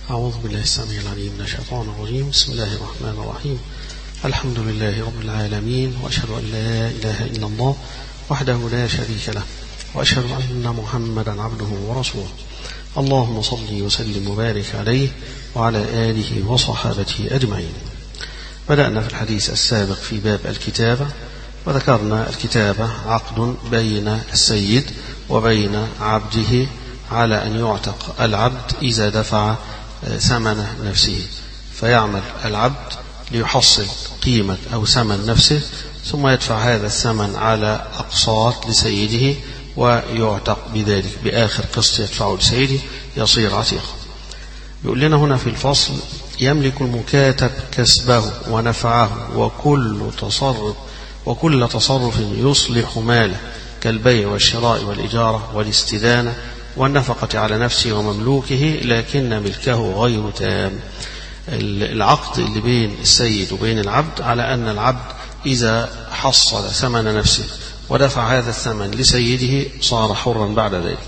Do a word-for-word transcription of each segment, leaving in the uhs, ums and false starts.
أعوذ بالله السميع العليم من الشيطان الرجيم. بسم الله الرحمن الرحيم. الحمد لله رب العالمين، وأشهد أن لا إله إلا الله وحده لا شريك له، وأشهد أن محمدا عبده ورسوله. اللهم صل وسلم وبارك عليه وعلى آله وصحابته أجمعين. بدأنا في الحديث السابق في باب الكتابة، وذكرنا الكتابة عقد بين السيد وبين عبده على أن يعتق العبد إذا دفع ثمن نفسه، فيعمل العبد ليحصل قيمة أو ثمن نفسه، ثم يدفع هذا الثمن على أقساط لسيده ويعتق بذلك بآخر قسط يدفعه لسيده يصير عتيقا. يقول لنا هنا في الفصل: يملك المكاتب كسبه ونفعه وكل تصرف وكل تصرف يصلح ماله كالبيع والشراء والإجارة والاستدانة والنفقة على نفسه ومملوكه، لكن ملكه غير تام. العقد اللي بين السيد وبين العبد على أن العبد إذا حصل ثمن نفسه ودفع هذا الثمن لسيده صار حرا بعد ذلك.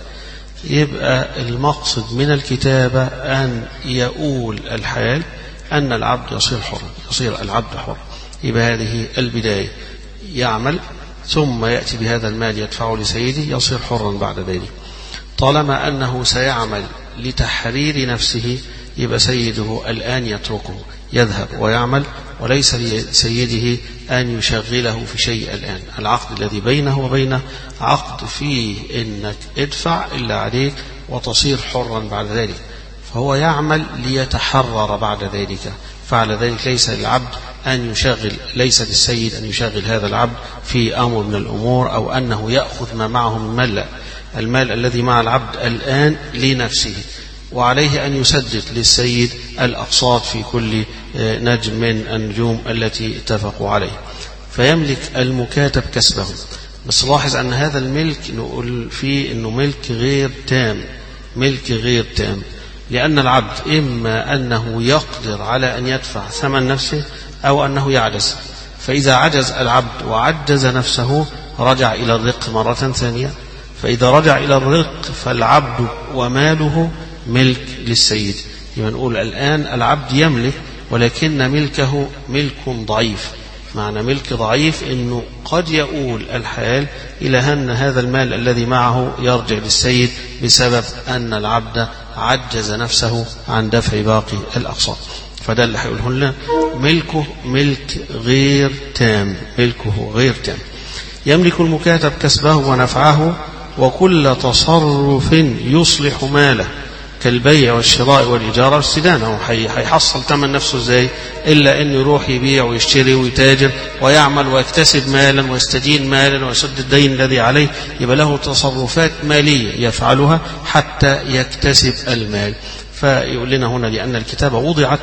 يبقى المقصد من الكتابة أن يؤول الحال أن العبد يصير حرا، يصير العبد حر. يبقى هذه البداية، يعمل ثم يأتي بهذا المال يدفعه لسيده يصير حرا بعد ذلك. طالما أنه سيعمل لتحرير نفسه يبقى سيده الآن يتركه يذهب ويعمل، وليس لسيده أن يشغله في شيء الآن. العقد الذي بينه وبينه عقد فيه إنك ادفع إلا عليك وتصير حرا بعد ذلك، فهو يعمل ليتحرر بعد ذلك. فعلى ذلك ليس للعبد أن يشغل ليس للسيد أن يشغل هذا العبد في أمر من الأمور أو أنه يأخذ ما معه من مال. لا، المال الذي مع العبد الآن لنفسه، وعليه أن يسدد للسيد الأقساط في كل نجم من النجوم التي اتفقوا عليه. فيملك المكاتب كسبه. بس لاحظ أن هذا الملك نقول فيه أنه ملك غير تام، ملك غير تام، لأن العبد إما أنه يقدر على أن يدفع ثمن نفسه أو أنه يعجز. فإذا عجز العبد وعجز نفسه رجع إلى الرق مرة ثانية. فإذا رجع إلى الرق فالعبد وماله ملك للسيد. يبقى نقول الآن العبد يملك، ولكن ملكه ملك ضعيف. معنى ملك ضعيف أنه قد يؤول الحال إلى أن هذا المال الذي معه يرجع للسيد بسبب أن العبد عجز نفسه عن دفع باقي الأقساط. فده اللي هيقوله لنا ملكه ملك غير تام، ملكه غير تام. يملك المكاتب كسبه ونفعه وكل تصرف يصلح ماله كالبيع والشراء والإجارة والاستدانة. هيحصل ثمن نفسه ازاي إلا أن يروح يبيع ويشتري ويتاجر ويعمل ويكتسب مالا ويستدين مالا ويسد الدين الذي عليه. يبقى له تصرفات مالية يفعلها حتى يكتسب المال. فيقول لنا هنا لأن الكتابة وضعت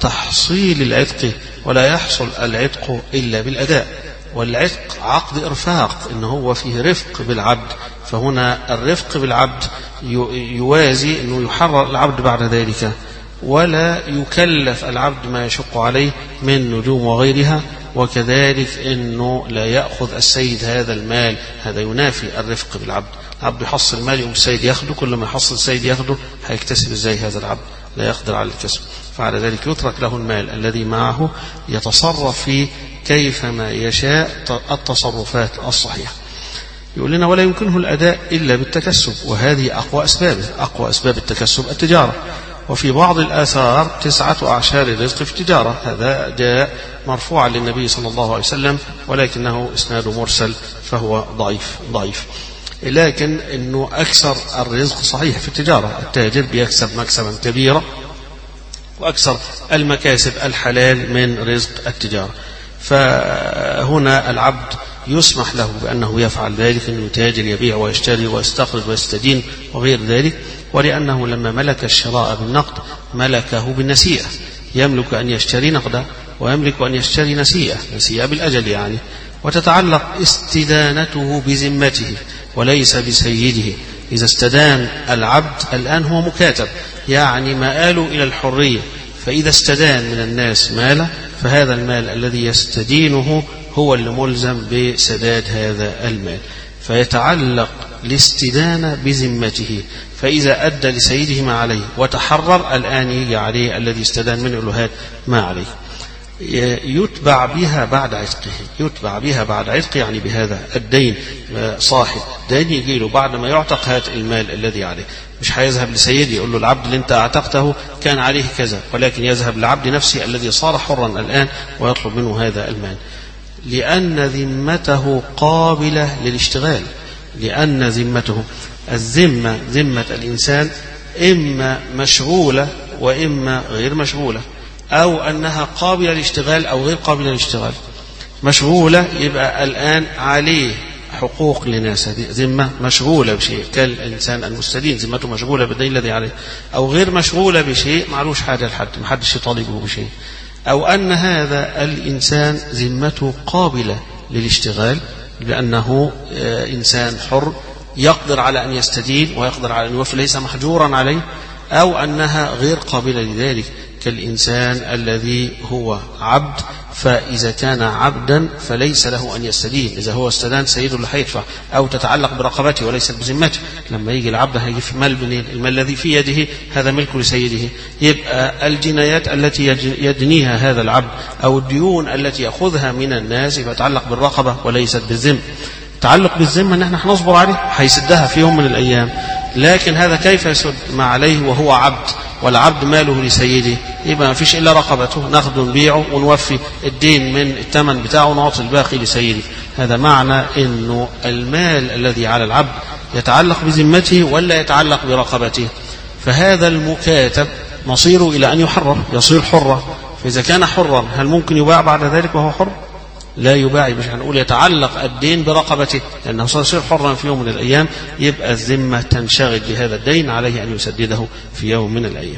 لتحصيل العتق، ولا يحصل العتق إلا بالأداء. والعتق عقد إرفاق، إنه هو فيه رفق بالعبد. فهنا الرفق بالعبد يوازي أنه يحرر العبد بعد ذلك، ولا يكلف العبد ما يشق عليه من نجوم وغيرها. وكذلك أنه لا يأخذ السيد هذا المال، هذا ينافي الرفق بالعبد. العبد يحصل مال يوم السيد يأخذه، كل ما يحصل السيد يأخذه هيكتسب ازاي هذا العبد؟ لا يقدر على الكسب. فعلى ذلك يترك له المال الذي معه يتصرف فيه كيفما يشاء التصرفات الصحيحة. يقول لنا ولا يمكنه الأداء إلا بالتكسب، وهذه أقوى أسبابه. أقوى أسباب التكسب التجارة. وفي بعض الآثار تسعة أعشار الرزق في التجارة. هذا جاء مرفوعا للنبي صلى الله عليه وسلم، ولكنه إسناد مرسل فهو ضعيف ضعيف لكن إنه أكثر الرزق صحيح في التجارة. التاجر بيكسب مكسبا كبيرا، وأكثر المكاسب الحلال من رزق التجارة. فهنا العبد يسمح له بأنه يفعل ذلك، أنه يتاجر يبيع ويشتري ويستقرض ويستدين وغير ذلك. ولأنه لما ملك الشراء بالنقد ملكه بالنسيئة. يملك أن يشتري نقدا ويملك أن يشتري نسيئة، نسيئة بالأجل يعني. وتتعلق استدانته بذمته وليس بسيده. إذا استدان العبد الآن هو مكاتب، يعني مآله إلى الحرية. فإذا استدان من الناس ماله فهذا المال الذي يستدينه هو اللي ملزم بسداد هذا المال. فيتعلق الاستدانة بذمته، فإذا أدى لسيده ما عليه وتحرر الآن يجي عليه الذي استدان منه له ما عليه، يتبع بها بعد عتقه. يتبع بها بعد عتقه يعني بهذا الدين، صاحب دين يجي له بعد ما يعتق هات المال الذي عليه. مش هيذهب لسيدي يقول له العبد اللي انت اعتقته كان عليه كذا، ولكن يذهب لعبد نفسه الذي صار حرا الآن ويطلب منه هذا المال، لأن ذمته قابلة للاشتغال. لأن ذمته، الذمة ذمة الإنسان إما مشغولة وإما غير مشغولة، أو أنها قابلة للاشتغال أو غير قابلة للاشتغال. مشغولة يبقى الآن عليه حقوق لناس، ذمة مشغولة بشيء كالإنسان المستدين ذمته مشغولة بالدين الذي عليه، أو غير مشغولة بشيء معلوش حاجة لحد محدش يطالبه بشيء، أو أن هذا الإنسان ذمته قابلة للاشتغال لأنه إنسان حر يقدر على أن يستدين ويقدر على أن يوفي ليس محجورا عليه، أو أنها غير قابلة لذلك كالإنسان الذي هو عبد، فإذا كان عبدا فليس له أن يستدين، إذا هو استدان سيده اللي هيدفع، أو تتعلق برقبته وليست بذمته. لما يجي العبد هيجي في مال منين؟ المال الذي في يده هذا ملك لسيده. يبقى الجنايات التي يجنيها هذا العبد أو الديون التي يأخذها من الناس يبقى تتعلق بالرقبة وليست بالذمة. تعلق بالذمة ان احنا هنصبر عليه هيسدها في يوم من الايام، لكن هذا كيف يسد ما عليه وهو عبد والعبد ماله لسيده؟ يبقى ما فيش الا رقبته، ناخده نبيعه ونوفي الدين من الثمن بتاعه ونعطي الباقي لسيده. هذا معنى انه المال الذي على العبد يتعلق بذمته ولا يتعلق برقبته. فهذا المكاتب مصيره الى ان يحرر، يصير حرا. فاذا كان حرا هل ممكن يباع بعد ذلك وهو حر؟ لا يباع. مش هنقول يتعلق الدين برقبته لأنه سيصير حرا في يوم من الأيام، يبقى الذمة تنشغل بهذا الدين، عليه أن يسدده في يوم من الأيام،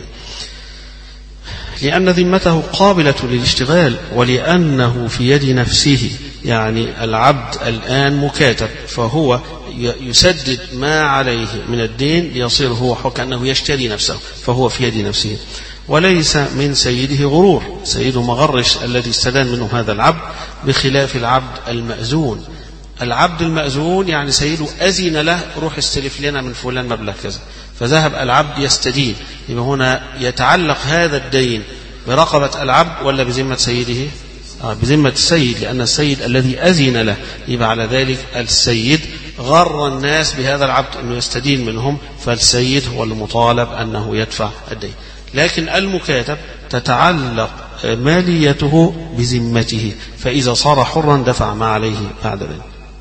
لأن ذمته قابلة للاشتغال، ولأنه في يد نفسه. يعني العبد الآن مكاتب، فهو يسدد ما عليه من الدين ليصير هو حر كأنه يشتري نفسه، فهو في يد نفسه، وليس من سيده غرور. سيده مغرش الذي استدان منه هذا العبد، بخلاف العبد المأذون. العبد المأذون يعني سيده أذن له روح استلف لنا من فلان مبلغ كذا، فذهب العبد يستدين. يبقى هنا يتعلق هذا الدين برقبة العبد ولا بذمة سيده؟ آه بذمة السيد، لأن السيد الذي أذن له. يبقى على ذلك السيد غر الناس بهذا العبد أنه يستدين منهم، فالسيد هو المطالب أنه يدفع الدين. لكن المكاتب تتعلق ماليته بذمته، فإذا صار حرا دفع ما عليه بعد ذلك.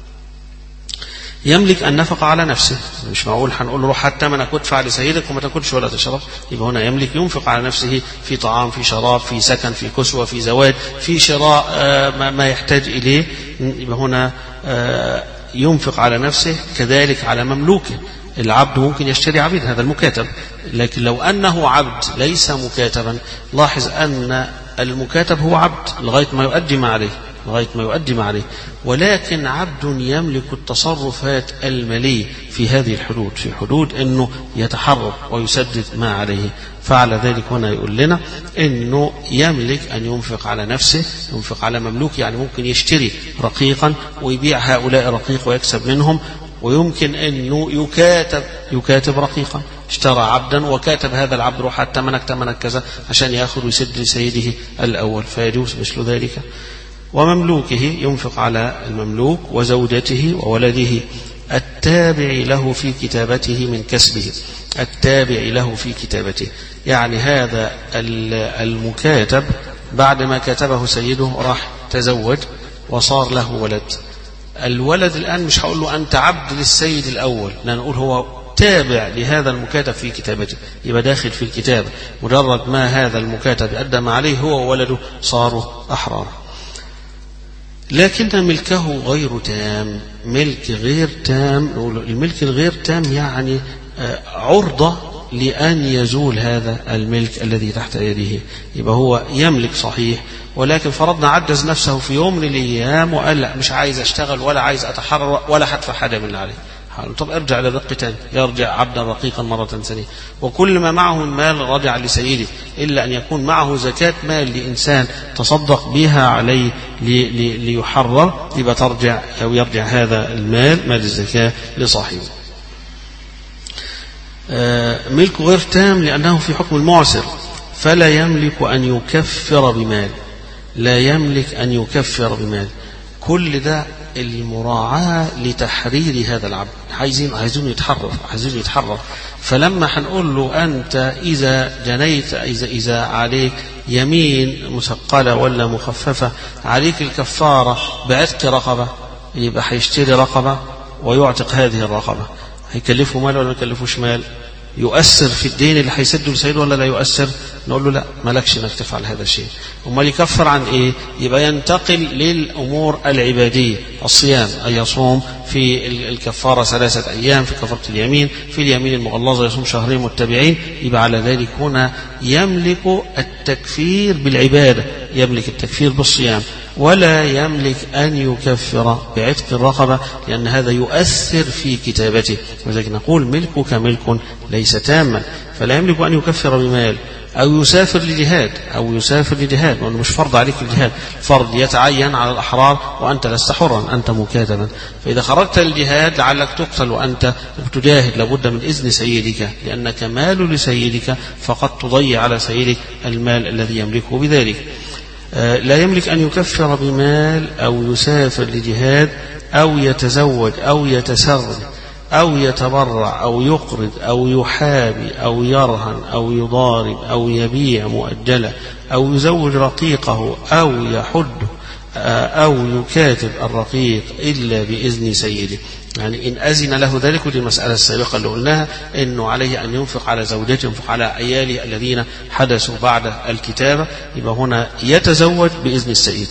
يملك النفقة على نفسه، مش معقول هنقول له روح حتى منك وادفع لسيدك وما تاكلش ولا تشرب. يبقى هنا يملك ينفق على نفسه في طعام، في شراب، في سكن، في كسوة، في زواج، في شراء ما يحتاج إليه. يبقى هنا ينفق على نفسه، كذلك على مملوكه. العبد ممكن يشتري عبيد، هذا المكاتب. لكن لو أنه عبد ليس مكاتبا، لاحظ أن المكاتب هو عبد لغاية ما يؤدي ما عليه، لغاية ما يؤدي ما عليه، ولكن عبد يملك التصرفات المالية في هذه الحدود، في حدود أنه يتحرك ويسدد ما عليه. فعلى ذلك هنا يقول لنا أنه يملك أن ينفق على نفسه، ينفق على مملوك، يعني ممكن يشتري رقيقا ويبيع هؤلاء الرقيق ويكسب منهم، ويمكن أنه يكاتب يكاتب رقيقا، اشترى عبدا وكاتب هذا العبد روح حتى منك تمنك كذا عشان يأخذ ويسد لسيده الأول، فيجوز مثل ذلك. ومملوكه ينفق على المملوك وزوجته وولده التابع له في كتابته من كسبه، التابع له في كتابته. يعني هذا المكاتب بعد ما كتبه سيده راح تزوج وصار له ولد. الولد الآن مش هقول له أنت عبد للسيد الأول، لأن نقول هو تابع لهذا المكاتب في كتابته، يبقى داخل في الكتاب. مجرد ما هذا المكاتب أدى عليه هو وولده صاروا أحرار. لكن ملكه غير تام، ملك غير تام. الملك الغير تام يعني عرضة لأن يزول هذا الملك الذي تحت يده. يبقى هو يملك صحيح، ولكن فرضنا عجز نفسه في يوم من الأيام وقال لا مش عايز أشتغل ولا عايز أتحرر ولا هدفع حاجة من اللي عليه. طب ارجع لرق تاني، يرجع عبدا رقيقا مرة ثانية، وكل ما معه المال رجع لسيده، إلا أن يكون معه زكاة مال لإنسان تصدق بها عليه ليحرر، يبقى ترجع أو يرجع هذا المال مال الزكاة لصاحبه. ملكه غير تام لأنه في حكم المعسر، فلا يملك أن يكفر بمال، لا يملك أن يكفر بمال. كل ده المراعاة لتحرير هذا العبد، عايزين عايزين يتحرر عايزين يتحرر فلما هنقول له أنت إذا جنيت إذا إذا عليك يمين مثقلة ولا مخففة عليك الكفارة بعتق رقبة، يبقى هيشتري رقبة ويعتق هذه الرقبة، هيكلفه مال ولا ما يكلفوش مال؟ يؤثر في الدين اللي هيسده لسيده ولا لا يؤثر؟ نقول له لا، مالكش انك تفعل هذا الشيء. امال يكفر عن ايه؟ يبقى ينتقل للامور العباديه، الصيام، ان يصوم في الكفاره ثلاثه ايام في كفاره اليمين، في اليمين المغلظه يصوم شهرين متبعين. يبقى على ذلك هنا يملك التكفير بالعباده، يملك التكفير بالصيام، ولا يملك أن يكفر بعتق الرقبة لأن هذا يؤثر في كتابته. ولذلك نقول ملكك ملك ليس تاما، فلا يملك أن يكفر بمال أو يسافر لجهاد أو يسافر لجهاد، وأنه مش فرض عليك الجهاد، فرض يتعين على الأحرار وأنت لست حرا، أنت مكاتبا. فإذا خرجت للجهاد لعلك تقتل وأنت تجاهد لابد من إذن سيدك، لأنك مال لسيدك فقد تضيع على سيدك المال الذي يملكه بذلك. لا يملك أن يكفر بمال أو يسافر لجهاد أو يتزوج أو يتسرب أو يتبرع أو يقرض أو يحابي أو يرهن أو يضارب أو يبيع مؤجلة أو يزوج رقيقه أو يحد أو يكاتب الرقيق إلا بإذن سيده. يعني إن أذن له ذلك، ودي المسألة السابقة اللي قلناها إنه عليه أن ينفق على زوجته، ينفق على عياله الذين حدثوا بعد الكتابة. يبقى هنا يتزوج بإذن السيد،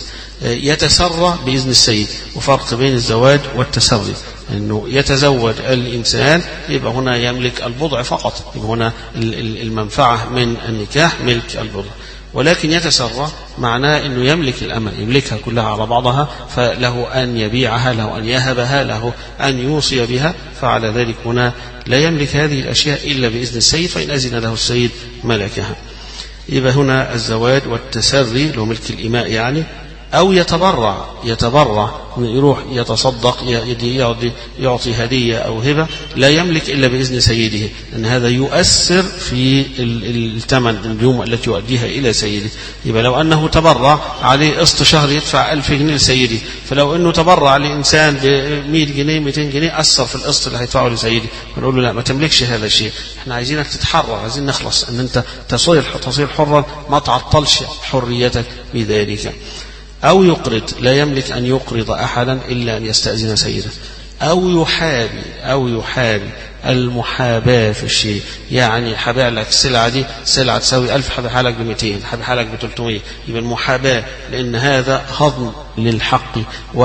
يتسرى بإذن السيد، وفرق بين الزواج والتسري أنه يتزوج الإنسان يبقى هنا يملك البضع فقط، يبقى هنا المنفعة من النكاح ملك البضع. ولكن يتسرى معناه أنه يملك الأمة، يملكها كلها على بعضها، فله أن يبيعها، له أن يهبها، له أن يوصي بها. فعلى ذلك هنا لا يملك هذه الأشياء إلا بإذن السيد، فإن أذن له السيد ملكها. يبقى هنا الزواج والتسري له ملك الإماء يعني، أو يتبرع يتبرع يروح يتصدق يعطي, يعطي هدية أو هبة، لا يملك إلا بإذن سيده، لأن هذا يؤثر في الثمن اليوم التي يؤديها إلى سيده. يبقى لو أنه تبرع عليه قسط شهر يدفع ألف جنيه لسيده، فلو أنه تبرع لإنسان بمئة جنيه مئتين جنيه أثر في القسط اللي هيدفعه لسيده، فنقول له لا، ما تملكش هذا الشيء، احنا عايزينك تتحرر، عايزين نخلص أن أنت تصير تصير حرا، ما تعطلش حريتك بذلك. أو يقرض، لا يملك أن يقرض أحدا إلا أن يستأذن سيده. أو يحابي، أو يحابي المحاباة في الشيء، يعني حبيع لك السلعة دي سلعة تساوي ألف، حبيعها لك بمئتين، حبيعها لك بثلاثمائة، يبقى المحاباة، لأن هذا هضم للحق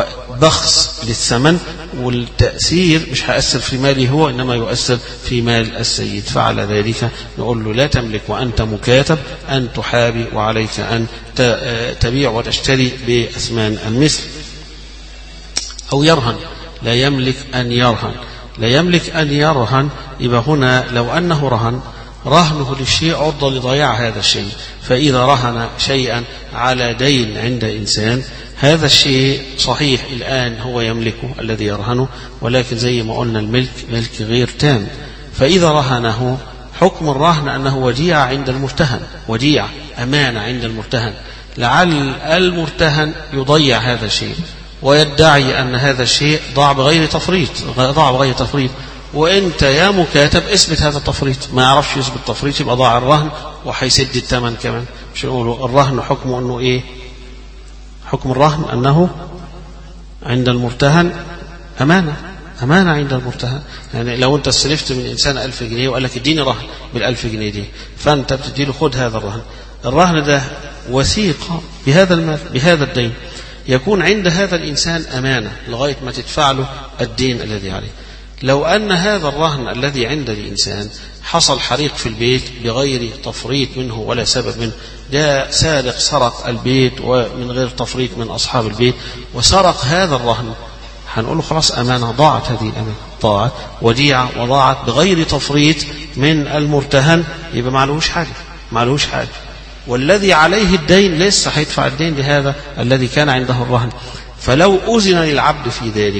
وبخس للثمن، والتأثير مش هيأثر في ماله هو، إنما يؤثر في مال السيد. فعلى ذلك نقول له لا تملك وأنت مكاتب أن تحابي، وعليك أن تبيع وتشتري بأثمان المثل. أو يرهن، لا يملك أن يرهن، لا يملك أن يرهن. يبقى هنا لو أنه رهن، رهنه للشيء عرضة لضياع هذا الشيء، فإذا رهن شيئا على دين عند إنسان، هذا الشيء صحيح الآن هو يملكه الذي يرهنه، ولكن زي ما قلنا الملك ملك غير تام. فإذا رهنه، حكم الرهن أنه وديعة عند المرتهن، وديعة أمانة عند المرتهن، لعل المرتهن يضيع هذا الشيء ويدعي أن هذا الشيء ضاع بغير تفريط، ضاع بغير تفريط، وأنت يا مكاتب اثبت هذا التفريط، ما يعرفش يثبت التفريط يبقى ضاع الرهن وحيسد الثمن كمان. مش نقولوا الرهن حكمه أنه إيه؟ حكم الرهن أنه عند المرتهن أمانة، أمانة عند المرتهن. يعني لو أنت استلفت من إنسان ألف جنيه وقال لك اديني رهن بالألف جنيه دي، فأنت بتديله خد هذا الرهن، الرهن ده وثيقة بهذا المال بهذا الدين، يكون عند هذا الإنسان أمانة لغاية ما تدفع له الدين الذي عليه. لو أن هذا الرهن الذي عند الإنسان حصل حريق في البيت بغير تفريط منه ولا سبب منه، ده سارق سرق البيت ومن غير تفريط من أصحاب البيت وسرق هذا الرهن، هنقول له خلاص أمانة، ضاعت هذه الأمانة، ضاعت وديعة وضاعت بغير تفريط من المرتهن، يبقى معلوش حاجة، معلوش حاجة. والذي عليه الدين لسه هيدفع الدين لهذا الذي كان عنده الرهن. فلو أذن للعبد في ذلك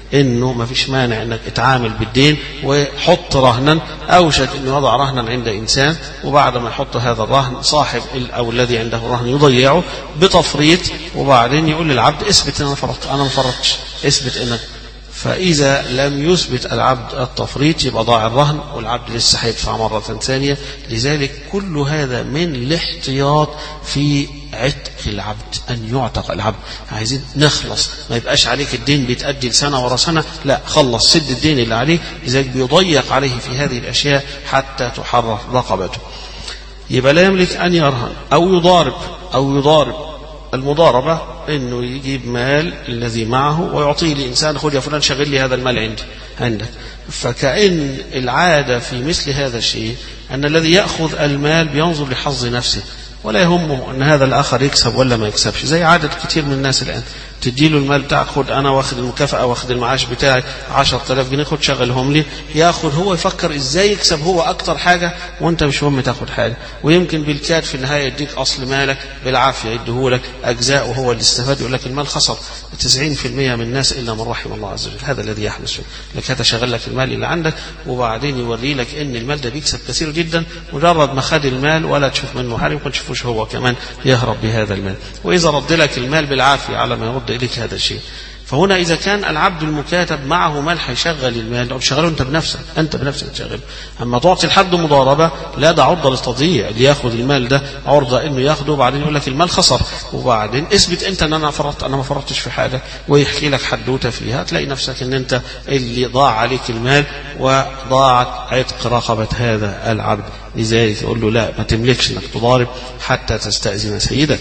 إنه ما فيش مانع إنك اتعامل بالدين وحط رهنا، أوشك إنه يضع رهنا عند إنسان، وبعد ما يحط هذا الرهن صاحب أو الذي عنده رهن يضيعه بتفريط، وبعدين يقول للعبد اثبت إن أنا فرطت، أنا ما فرطتش، اثبت إنك. فإذا لم يثبت العبد التفريط يبقى ضاع الرهن والعبد لسه هيدفع مرة ثانية. لذلك كل هذا من الاحتياط في عتق العبد، أن يعتق العبد. عايزين نخلص، ما يبقاش عليك الدين بيتأدي سنة ورا سنة، لا، خلص سد الدين اللي عليه. لذلك بيضيق عليه في هذه الأشياء حتى تحرر رقبته. يبقى لا يملك أن يرهن أو يضارب أو يضارب. المضاربة إنه يجيب مال الذي معه ويعطيه لإنسان، خذ يا فلان شغل لي هذا المال عندي عندك. فكأن العادة في مثل هذا الشيء أن الذي يأخذ المال بينظر لحظ نفسه ولا يهمه أن هذا الآخر يكسب ولا ما يكسبش، زي عادة كتير من الناس الآن. تديله المال بتاعك، خد أنا واخد المكافأة واخد المعاش بتاعي عشرة آلاف جنيه، خد شغلهم لي. ياخد هو يفكر إزاي يكسب هو أكتر حاجة، وأنت مش مهم تاخد حاجة. ويمكن بالكاد في النهاية يديك أصل مالك بالعافية، يديهولك أجزاء وهو اللي استفاد. يقول لك المال خسر تسعين في المئة من الناس إلا من رحم الله عز وجل. هذا الذي يحدث فيه، لك هذا شغل لك المال اللي عندك، وبعدين يوري لك إن المال ده بيكسب كثير جدا. مجرد ما خد المال ولا تشوف منه حاجة، ممكن تشوفوش هو كمان يهرب بهذا المال. وإذا رد لك المال بالعافية على ما يرد إليك هذا الشيء. فهنا إذا كان العبد المكاتب معه مال هيشغل المال، أو تشغله أنت بنفسك، أنت بنفسك تشغله. أما تعطي الحد مضاربة، لا، ده عرضة للتضييع. اللي ياخذ المال ده عرضة إنه ياخده، وبعدين يقول لك المال خسر، وبعدين اثبت أنت أن أنا فرطت، أنا ما فرطتش في حاجة، ويحكي لك حدوتة فيها، تلاقي نفسك أن أنت اللي ضاع عليك المال وضاعت عتق رقبة هذا العبد. لذلك يقول له لا، ما تملكش أنك تضارب حتى تستأذن سيدك.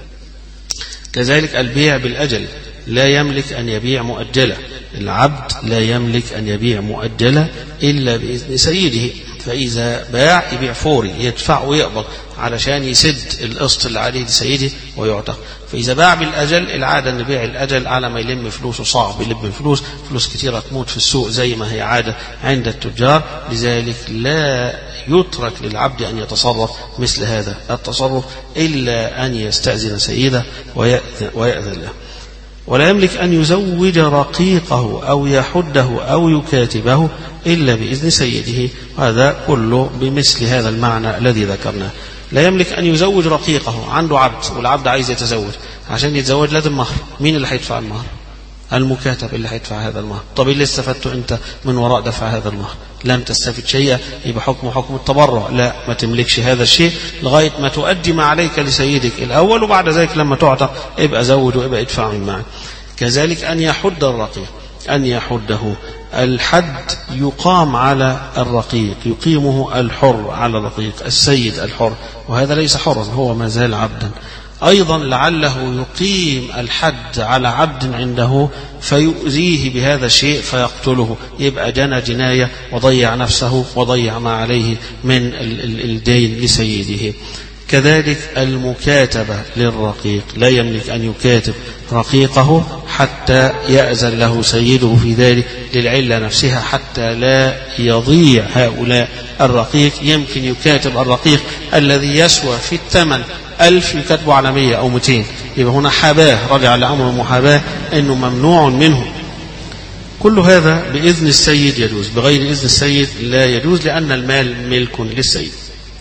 كذلك البيع بالأجل، لا يملك أن يبيع مؤجلة. العبد لا يملك أن يبيع مؤجلة إلا بإذن سيده. فإذا باع يبيع فوري، يدفع ويقبض علشان يسد القسط اللي عليه لسيده ويعتق. فإذا باع بالأجل، العادة أن بيع الأجل على ما يلم فلوسه صعب، يلم فلوس فلوس كثيرة تموت في السوق زي ما هي عادة عند التجار. لذلك لا يترك للعبد أن يتصرف مثل هذا التصرف إلا أن يستأذن سيده ويأذن له. ولا يملك أن يزوج رقيقه أو يحده أو يكاتبه إلا بإذن سيده. هذا كله بمثل هذا المعنى الذي ذكرناه. لا يملك أن يزوج رقيقه، عنده عبد والعبد عايز يتزوج، عشان يتزوج لازم مهر. مين اللي هيدفع المهر؟ المكاتب اللي هيدفع هذا المهر. طب اللي استفدته أنت من وراء دفع هذا المهر؟ لم تستفد شيئا، يبقى حكم حكم التبرع. لا، ما تملكش هذا الشيء لغاية ما تؤدي ما عليك لسيدك الأول، وبعد ذلك لما تعتق ابقى زود وابقى ادفع من معك. كذلك أن يحد الرقيق، أن يحده. الحد يقام على الرقيق، يقيمه الحر على الرقيق، السيد الحر، وهذا ليس حرا، هو ما زال عبدا. أيضا لعله يقيم الحد على عبد عنده فيؤذيه بهذا الشيء فيقتله، يبقى جنى جناية وضيع نفسه وضيع ما عليه من الدين لسيده. كذلك المكاتبة للرقيق، لا يملك أن يكاتب رقيقه حتى يأذن له سيده في ذلك للعلة نفسها، حتى لا يضيع هؤلاء الرقيق. يمكن يكاتب الرقيق الذي يسوى في الثمن ألف يكتبه على مية أو مئتين، يبقى هنا حباه، رجع لأمر المحاباة أنه ممنوع منه. كل هذا بإذن السيد يجوز، بغير إذن السيد لا يجوز، لأن المال ملك للسيد،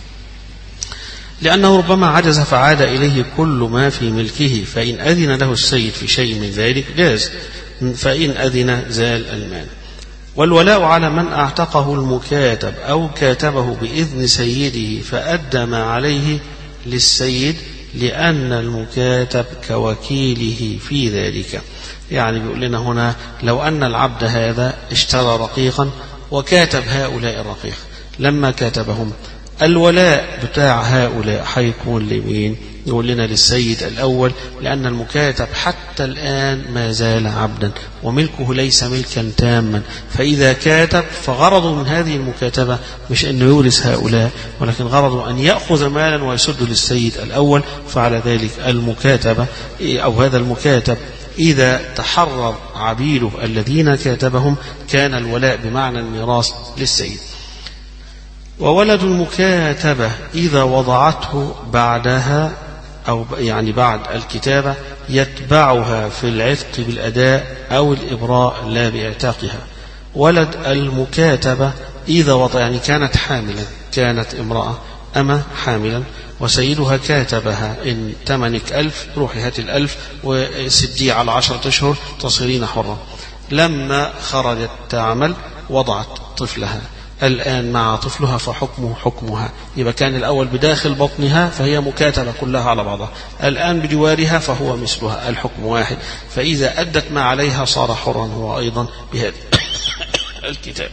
لأنه ربما عجز فعاد إليه كل ما في ملكه، فإن أذن له السيد في شيء من ذلك جاز، فإن أذن زال المال. والولاء على من أعتقه المكاتب أو كاتبه بإذن سيده فأدى ما عليه للسيد، لأن المكاتب كوكيله في ذلك. يعني بيقول لنا هنا لو أن العبد هذا اشترى رقيقا وكاتب هؤلاء الرقيق، لما كاتبهم الولاء بتاع هؤلاء هيكون لمين؟ يقول لنا للسيد الأول، لأن المكاتب حتى الآن ما زال عبدا وملكه ليس ملكا تاما. فإذا كاتب فغرضه من هذه المكاتبة مش أنه يورث هؤلاء، ولكن غرضه أن يأخذ مالا ويسد للسيد الأول. فعلى ذلك المكاتبة أو هذا المكاتب إذا تحرر عبيده الذين كاتبهم كان الولاء بمعنى الميراث للسيد. وولد المكاتبة إذا وضعته بعدها أو يعني بعد الكتابة يتبعها في العتق بالأداء أو الإبراء لا باعتاقها. ولد المكاتبة إذا وطأ، يعني كانت حاملا، كانت امرأة أما حاملا وسيدها كاتبها إن تمنك ألف روحي هات الألف وسدي على عشرة أشهر تصيرين حرة. لما خرجت تعمل وضعت طفلها، الآن مع طفلها فحكمه حكمها. يبقى كان الأول بداخل بطنها فهي مكاتبة كلها على بعضها، الآن بجوارها فهو مثلها، الحكم واحد. فإذا أدت ما عليها صار حرا هو أيضا بهذا الكتاب.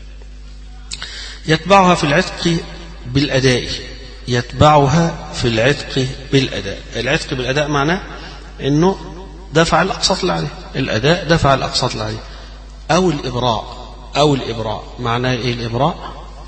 يتبعها في العتق بالأداء، يتبعها في العتق بالأداء. العتق بالأداء معناه أنه دفع الأقساط اللي عليه، الأداء دفع الأقساط اللي عليه. أو الإبراء، أو الإبراء معناه إيه الإبراء؟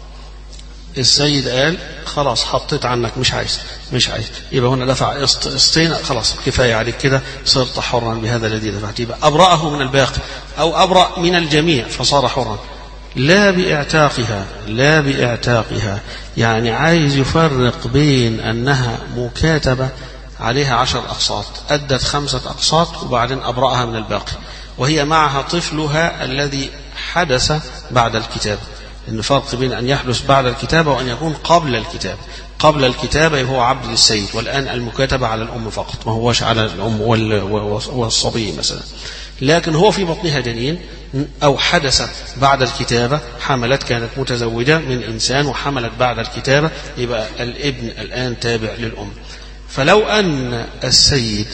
السيد قال خلاص حطيت عنك مش عايز مش عايز يبقى هنا دفع قسط قسطين، خلاص كفاية عليك كده صرت حرا بهذا الذي دفعت، يبقى أبرأه من الباقي أو أبرأ من الجميع فصار حرا. لا باعتاقها، لا باعتاقها يعني عايز يفرق بين أنها مكاتبة عليها عشر أقساط أدت خمسة أقساط وبعدين أبرأها من الباقي، وهي معها طفلها الذي حدث بعد الكتاب. إن فرق بين أن يحدث بعد الكتابة وأن يكون قبل الكتابة. قبل الكتابة هو عبد للسيد، والآن المكاتبة على الأم فقط، ما هوش على الأم والصبي مثلا. لكن هو في بطنها جنين أو حدث بعد الكتابة، حملت كانت متزوجة من إنسان وحملت بعد الكتابة، يبقى الابن الآن تابع للأم. فلو أن السيد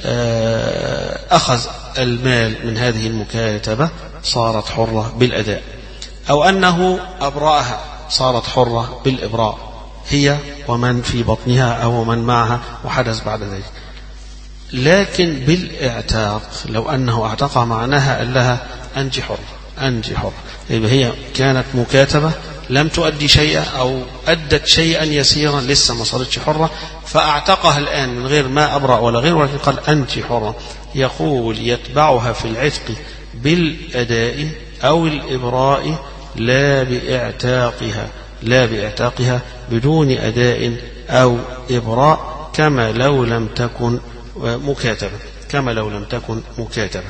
أخذ المال من هذه المكاتبة صارت حرة بالأداء، أو أنه أبرأها صارت حرة بالإبراء، هي ومن في بطنها أو من معها وحدث بعد ذلك. لكن بالاعتاق لو أنه اعتقى معناها قال لها أنت حرة أنت حرة، يبقى هي كانت مكاتبة لم تؤدي شيئا أو أدت شيئا يسيرا لسه ما صارتش حرة، فأعتقها الآن من غير ما أبرأ ولا غير، ولكن قال أنت حرة. يقول يتبعها في العتق بالأداء أو الإبراء لا باعتاقها، لا باعتاقها بدون أداء أو إبراء، كما لو لم تكن مكاتبة، كما لو لم تكن مكاتبة.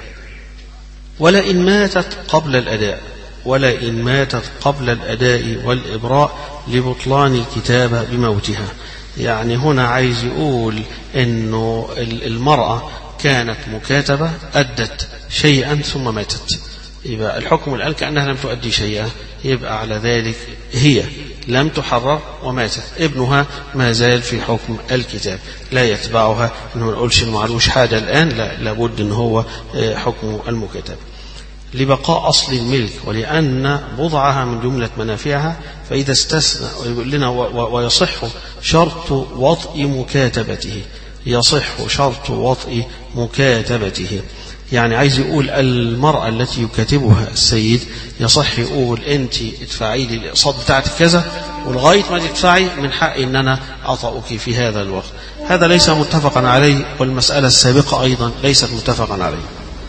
ولئن ماتت قبل الأداء، ولئن ماتت قبل الأداء والإبراء لبطلان الكتابة بموتها. يعني هنا عايز يقول إنه المرأة كانت مكاتبة أدت شيئا ثم ماتت، يبقى الحكم الآن كأنها لم تؤدي شيئا، يبقى على ذلك هي لم تحرر وماتت، ابنها ما زال في حكم الكتاب، لا يتبعها. إنه ما نقولش إنه معلوش حاجة الآن، لا، لابد إن هو حكم المكاتبة لبقاء أصل الملك، ولأن بضعها من جملة منافعها. فإذا استثنى ويقول لنا ويصح شرط وطء مكاتبته، يصح شرط وطء مكاتبته، يعني عايز يقول المرأة التي يكاتبها السيد يصح يقول أنت ادفعي لي الأقساط بتاعتك كذا، ولغاية ما تدفعي من حق أن أنا أطأك في هذا الوقت. هذا ليس متفقا عليه، والمسألة السابقة أيضا ليست متفقا عليه.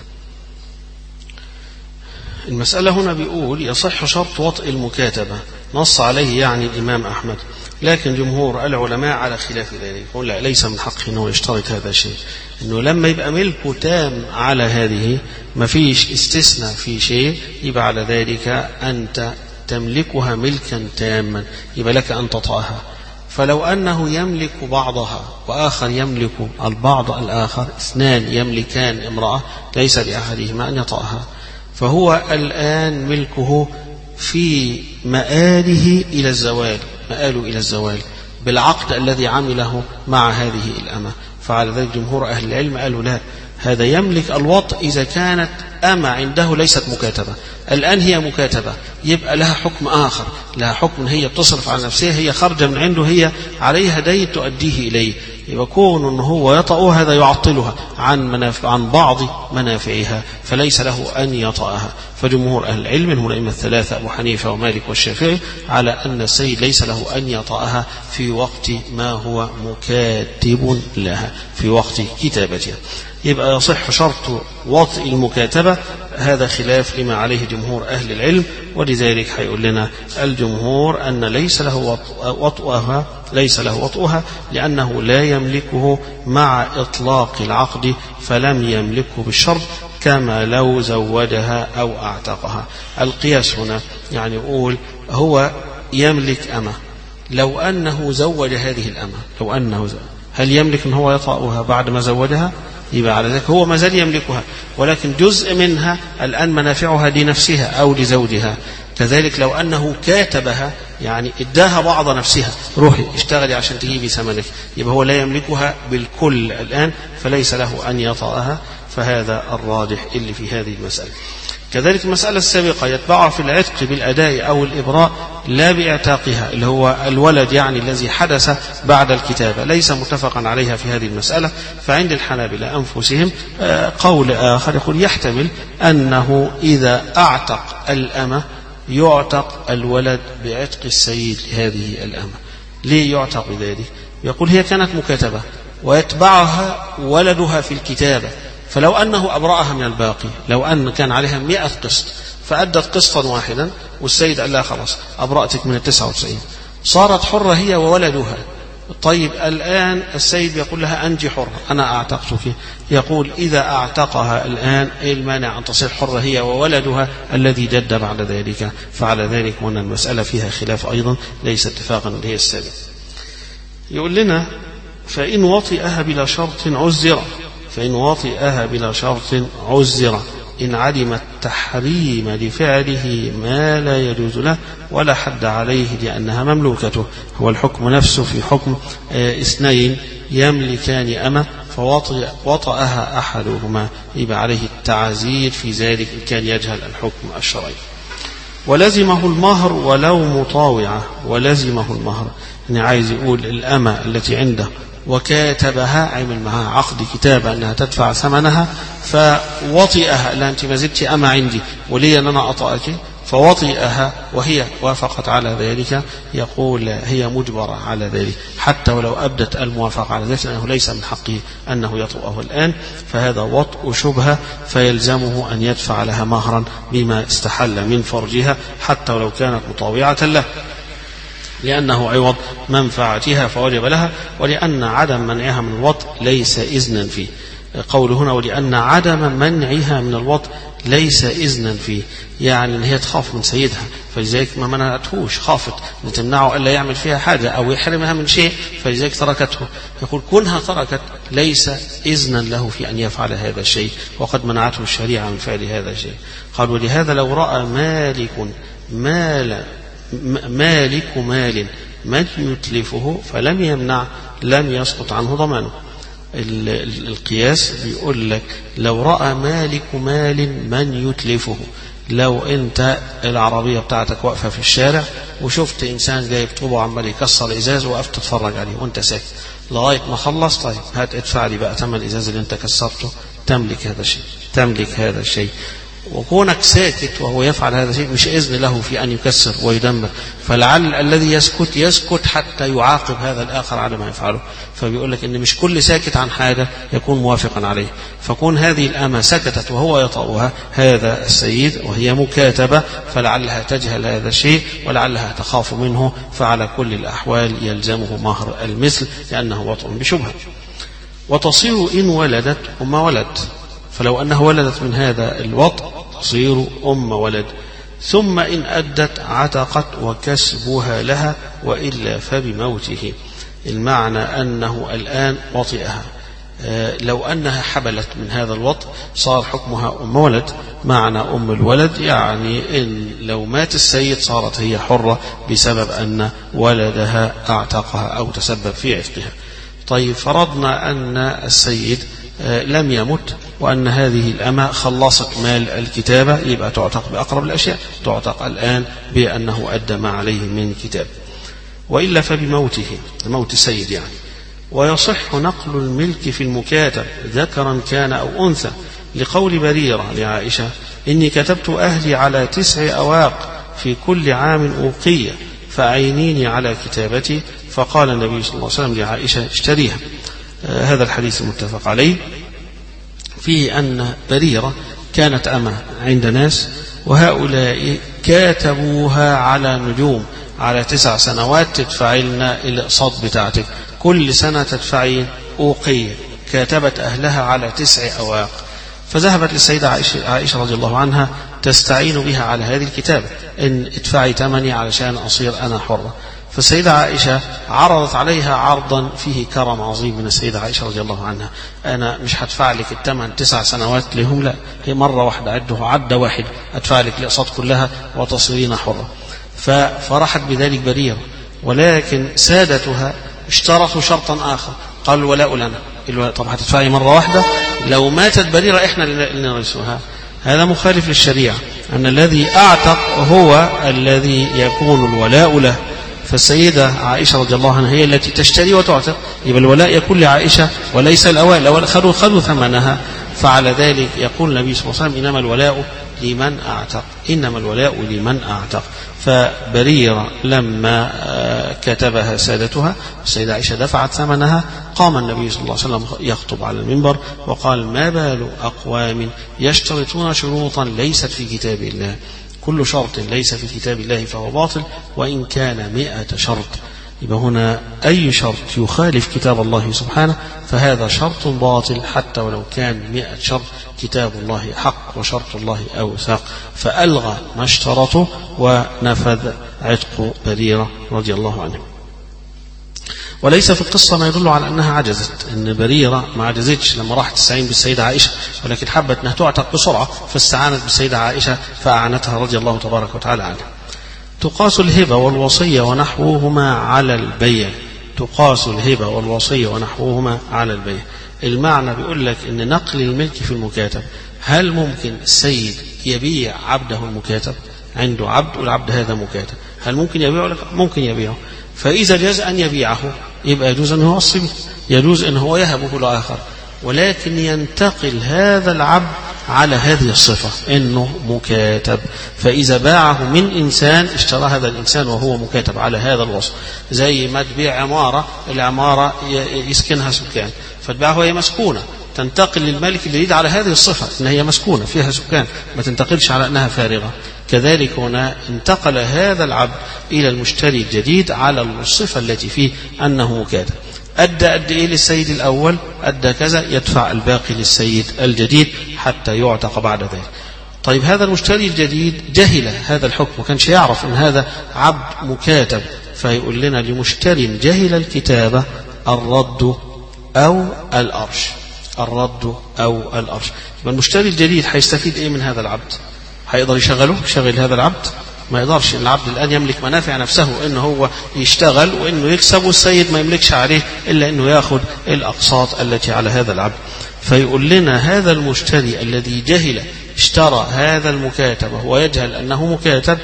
المسألة هنا بيقول يصح شرط وطء المكاتبة، نص عليه يعني الإمام أحمد، لكن جمهور العلماء على خلاف ذلك، يقول لا، ليس من حقه أنه يشترط هذا الشيء، أنه لما يبقى ملكه تام على هذه ما فيش استثناء في شيء، يبقى على ذلك أنت تملكها ملكا تاما، يبقى لك أن تطأها. فلو أنه يملك بعضها وآخر يملك البعض الآخر، اثنان يملكان امرأة ليس لأحدهما أن يطأها، فهو الآن ملكه في مآله إلى الزوال، مآله إلى الزوال بالعقد الذي عمله مع هذه الأمة. فعلى ذلك جمهور أهل العلم قالوا لا، هذا يملك الوطء إذا كانت أمة عنده ليست مكاتبة، الآن هي مكاتبة، يبقى لها حكم آخر، لها حكم هي بتصرف على نفسها، هي خارجة من عنده، هي عليها دين تؤديه إليه، يبقى كون أنه هو يطأها هذا يعطلها عن, منافع عن بعض منافعها، فليس له أن يطأها. فجمهور أهل العلم منهم الأئمة الثلاثة أبو حنيفة ومالك والشافعي على أن السيد ليس له أن يطأها في وقت ما هو مكاتب لها، في وقت كتابتها. يبقى يصح شرط وطء المكاتبة. هذا خلاف لما عليه جمهور أهل العلم، ولذلك هيقول لنا الجمهور أن ليس له وطئها ليس له وطئها لأنه لا يملكه مع إطلاق العقد، فلم يملكه بالشرط كما لو زوجها أو أعتقها. القياس هنا يعني يقول هو يملك أمة، لو أنه زوج هذه الأمة، لو أنه زوج هل يملك أن هو يطأها بعد ما زوجها؟ يبقى على ذلك هو ما زال يملكها، ولكن جزء منها الآن منافعها لنفسها أو لزوجها. كذلك لو أنه كاتبها يعني اداها بعض نفسها، روحي اشتغلي عشان تجيبي ثمنك، يبقى هو لا يملكها بالكل الآن، فليس له أن يطأها. فهذا الراجح اللي في هذه المسألة. كذلك المسألة السابقة يتبعها في العتق بالأداء أو الإبراء لا باعتاقها، اللي هو الولد يعني الذي حدث بعد الكتابة، ليس متفقا عليها في هذه المسألة. فعند الحنابلة أنفسهم قول آخر يقول يحتمل أنه إذا أعتق الأمة يعتق الولد بعتق السيد لهذه الأمة. ليه يعتق بذلك؟ يقول هي كانت مكاتبة ويتبعها ولدها في الكتابة، فلو أنه أبرأها من الباقي، لو أن كان عليها مئة قسط فأدت قسطا واحدا والسيد قال لها خلاص أبرأتك من التسعة وتسعين، صارت حرة هي وولدها. طيب الآن السيد يقول لها أنت حرة، أنا أعتقتك. يقول إذا أعتقها الآن إيه المانع أن تصير حرة هي وولدها الذي جد بعد ذلك؟ فعلى ذلك هنا المسألة فيها خلاف أيضا ليس اتفاقا اللي هي السابق. يقول لنا فإن وطئها بلا شرط عزر، فإن وطئها بلا شرط عزر إن علم التحريم لفعله ما لا يجوز له ولا حد عليه لأنها مملوكته. هو الحكم نفسه في حكم اثنين يملكان أمة فوطأها أحدهما، يبقى عليه التعزير في ذلك إن كان يجهل الحكم الشرعي. ولزمه المهر ولو مطاوعة، ولزمه المهر يعني عايز يقول الأمة التي عنده وكاتبها عمل معها عقد كتابة أنها تدفع ثمنها، فوطئها لا أنت ما زلت أما عندي ولي أن أنا أطأك، فوطئها وهي وافقت على ذلك، يقول هي مجبرة على ذلك حتى ولو أبدت الموافقة على ذلك، لأنه ليس من حقه أنه يطؤه الآن، فهذا وطء شبهة، فيلزمه أن يدفع لها مهرا بما استحل من فرجها حتى ولو كانت مطاوعة له، لأنه عوض منفعتها فوجب لها، ولأن عدم منعها من الوطء ليس إذنا فيه. قوله هنا ولأن عدم منعها من الوطء ليس إذنا فيه، يعني أن هي تخاف من سيدها فلذلك ما منعتهوش، خافت أن تمنعه ألا يعمل فيها حاجة أو يحرمها من شيء فلذلك تركته. يقول كونها تركت ليس إذنا له في أن يفعل هذا الشيء، وقد منعته الشريعة من فعل هذا الشيء. قال ولهذا لو رأى مالك مال مالك مال من يتلفه فلم يمنع لم يسقط عنه ضمانه. القياس بيقول لك لو رأى مالك مال من يتلفه، لو انت العربية بتاعتك واقفة في الشارع وشفت انسان جايب طوبه وعمال يكسر ازاز وقفت تتفرج عليه وانت ساكت لغاية ما خلص، طيب هات ادفع لي بقى ثمن الازاز اللي انت كسرته، تملك هذا الشيء تملك هذا الشيء. وكونك ساكت وهو يفعل هذا الشيء مش إذن له في أن يكسر ويدمر، فلعل الذي يسكت يسكت حتى يعاقب هذا الآخر على ما يفعله. فبيقول لك إن مش كل ساكت عن حاجة يكون موافقا عليه، فكون هذه الأمة سكتت وهو يطأها هذا السيد وهي مكاتبة فلعلها تجهل هذا الشيء ولعلها تخاف منه، فعلى كل الأحوال يلزمه مهر المثل لأنه وطء بشبهة. وتصير إن ولدت أم ولد، فلو أنها ولدت من هذا الوطء تصير أم ولد، ثم إن أدت عتقت وكسبها لها وإلا فبموته. المعنى أنه الآن وطئها، لو أنها حبلت من هذا الوطء صار حكمها أم ولد. معنى أم الولد يعني إن لو مات السيد صارت هي حرة بسبب أن ولدها أعتقها أو تسبب في عتقها. طيب فرضنا أن السيد لم يمت وأن هذه الأمة خلصت مال الكتابة، يبقى تعتق بأقرب الأشياء، تعتق الآن بأنه أدى ما عليه من كتاب، وإلا فبموته موت السيد يعني. ويصح نقل الملك في المكاتب ذكرا كان أو أنثى، لقول بريرة لعائشة إني كتبت أهلي على تسع أواق في كل عام أوقية فأعينيني على كتابتي، فقال النبي صلى الله عليه وسلم لعائشة اشتريها. آه هذا الحديث المتفق عليه. فيه أن بريرة كانت أمة عند ناس، وهؤلاء كاتبوها على نجوم على تسع سنوات تدفعي لنا الأقساط بتاعتك، كل سنة تدفعين أوقية. كاتبت أهلها على تسع أواق، فذهبت للسيدة عائشة, عائشة رضي الله عنها تستعين بها على هذه الكتابة، إن ادفعي ثمني علشان أصير أنا حرة. فالسيدة عائشة عرضت عليها عرضا فيه كرم عظيم من السيدة عائشة رضي الله عنها، أنا مش هدفع لك الثمن تسع سنوات لهم، لا، هي مرة واحدة، عده عدة واحد أدفع لك الأقساط كلها وتصيرين حرة. ففرحت بذلك بريرة، ولكن سادتها اشترطوا شرطا آخر، قالوا الولاء لنا. طب هتدفعي مرة واحدة، لو ماتت بريرة إحنا اللي نرثها. هذا مخالف للشريعة، أن الذي أعتق هو الذي يكون الولاء له. فالسيدة عائشة رضي الله عنها هي التي تشتري وتعتق، يبقى الولاء يكون لعائشة وليس الأوائل، الأوائل خذوا خذوا ثمنها. فعلى ذلك يقول النبي صلى الله عليه وسلم إنما الولاء لمن أعتق، إنما الولاء لمن أعتق. فبريرة لما كتبها سادتها السيدة عائشة دفعت ثمنها، قام النبي صلى الله عليه وسلم يخطب على المنبر وقال ما بال أقوام يشترطون شروطا ليست في كتاب الله، كل شرط ليس في كتاب الله فهو باطل وإن كان مئة شرط. يبقى هنا أي شرط يخالف كتاب الله سبحانه فهذا شرط باطل حتى ولو كان مئة شرط. كتاب الله حق وشرط الله أوثق، فألغى ما اشترطه ونفذ عتق بريرة رضي الله عنه. وليس في القصة ما يدل على أنها عجزت، أن بريرة ما عجزتش لما راحت تستعين بالسيدة عائشة، ولكن حبت أنها تعتق بسرعة فاستعانت بالسيدة عائشة فأعانتها رضي الله تبارك وتعالى عنها. تقاس الهبة والوصية ونحوهما على البيع، تقاس الهبة والوصية ونحوهما على البيع. المعنى بيقول لك أن نقل الملك في المكاتب، هل ممكن السيد يبيع عبده المكاتب؟ عنده عبد والعبد هذا مكاتب، هل ممكن يبيعه؟ لك ممكن يبيعه. فإذا جاز أن يبيعه يبقى يجوز أن يوصي به، يجوز أن هو يهبه لآخر، ولكن ينتقل هذا العبد على هذه الصفة أنه مكاتب. فإذا باعه من إنسان اشترى هذا الإنسان وهو مكاتب على هذا الوصف، زي ما تبيع عمارة، العمارة يسكنها سكان فتباعه هي مسكونة، تنتقل للمالك الجديد على هذه الصفة أنها هي مسكونة فيها سكان، ما تنتقلش على أنها فارغة. كذلك هنا انتقل هذا العبد إلى المشتري الجديد على الصفة التي فيه أنه مكاتب. أدى أدى إيه للسيد الأول، أدى كذا، يدفع الباقي للسيد الجديد حتى يعتق بعد ذلك. طيب هذا المشتري الجديد جهل هذا الحكم، ما كانش يعرف أن هذا عبد مكاتب، فيقول لنا لمشتري جهل الكتابة الرد أو الأرش، الرد أو الأرش. المشتري الجديد هيستفيد إيه من هذا العبد؟ هيقدر يشغله؟ يشغل هذا العبد؟ ما يقدرش. العبد الآن يملك منافع نفسه، إنه هو يشتغل وإنه يكسب، والسيد ما يملكش عليه إلا إنه يأخذ الأقساط التي على هذا العبد. فيقول لنا هذا المشتري الذي جهل اشترى هذا المكاتب وهو يجهل أنه مكاتب،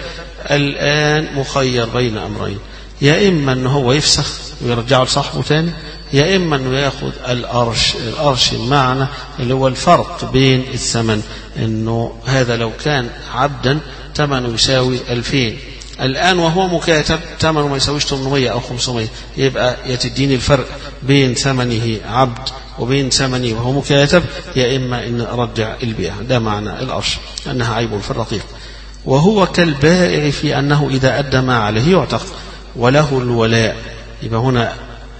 الآن مخير بين أمرين، يا إما أنه هو يفسخ ويرجعه لصاحبه تاني، يا إما أنه يأخذ الأرش. الأرش المعنى اللي هو الفرق بين الثمن، أنه هذا لو كان عبدا ثمنه يساوي ألفين، الآن وهو مكاتب ثمنه ما يساويش ثمانمائة أو خمسمائة، يبقى يتديني الفرق بين ثمنه عبد وبين ثمنه وهو مكاتب، يا إما أن أرجع البيع. ده معنى الأرش، أنها عيب في الرقيق. وهو كالبائع في أنه إذا أدى ما عليه يعتق وله الولاء. يبقى هنا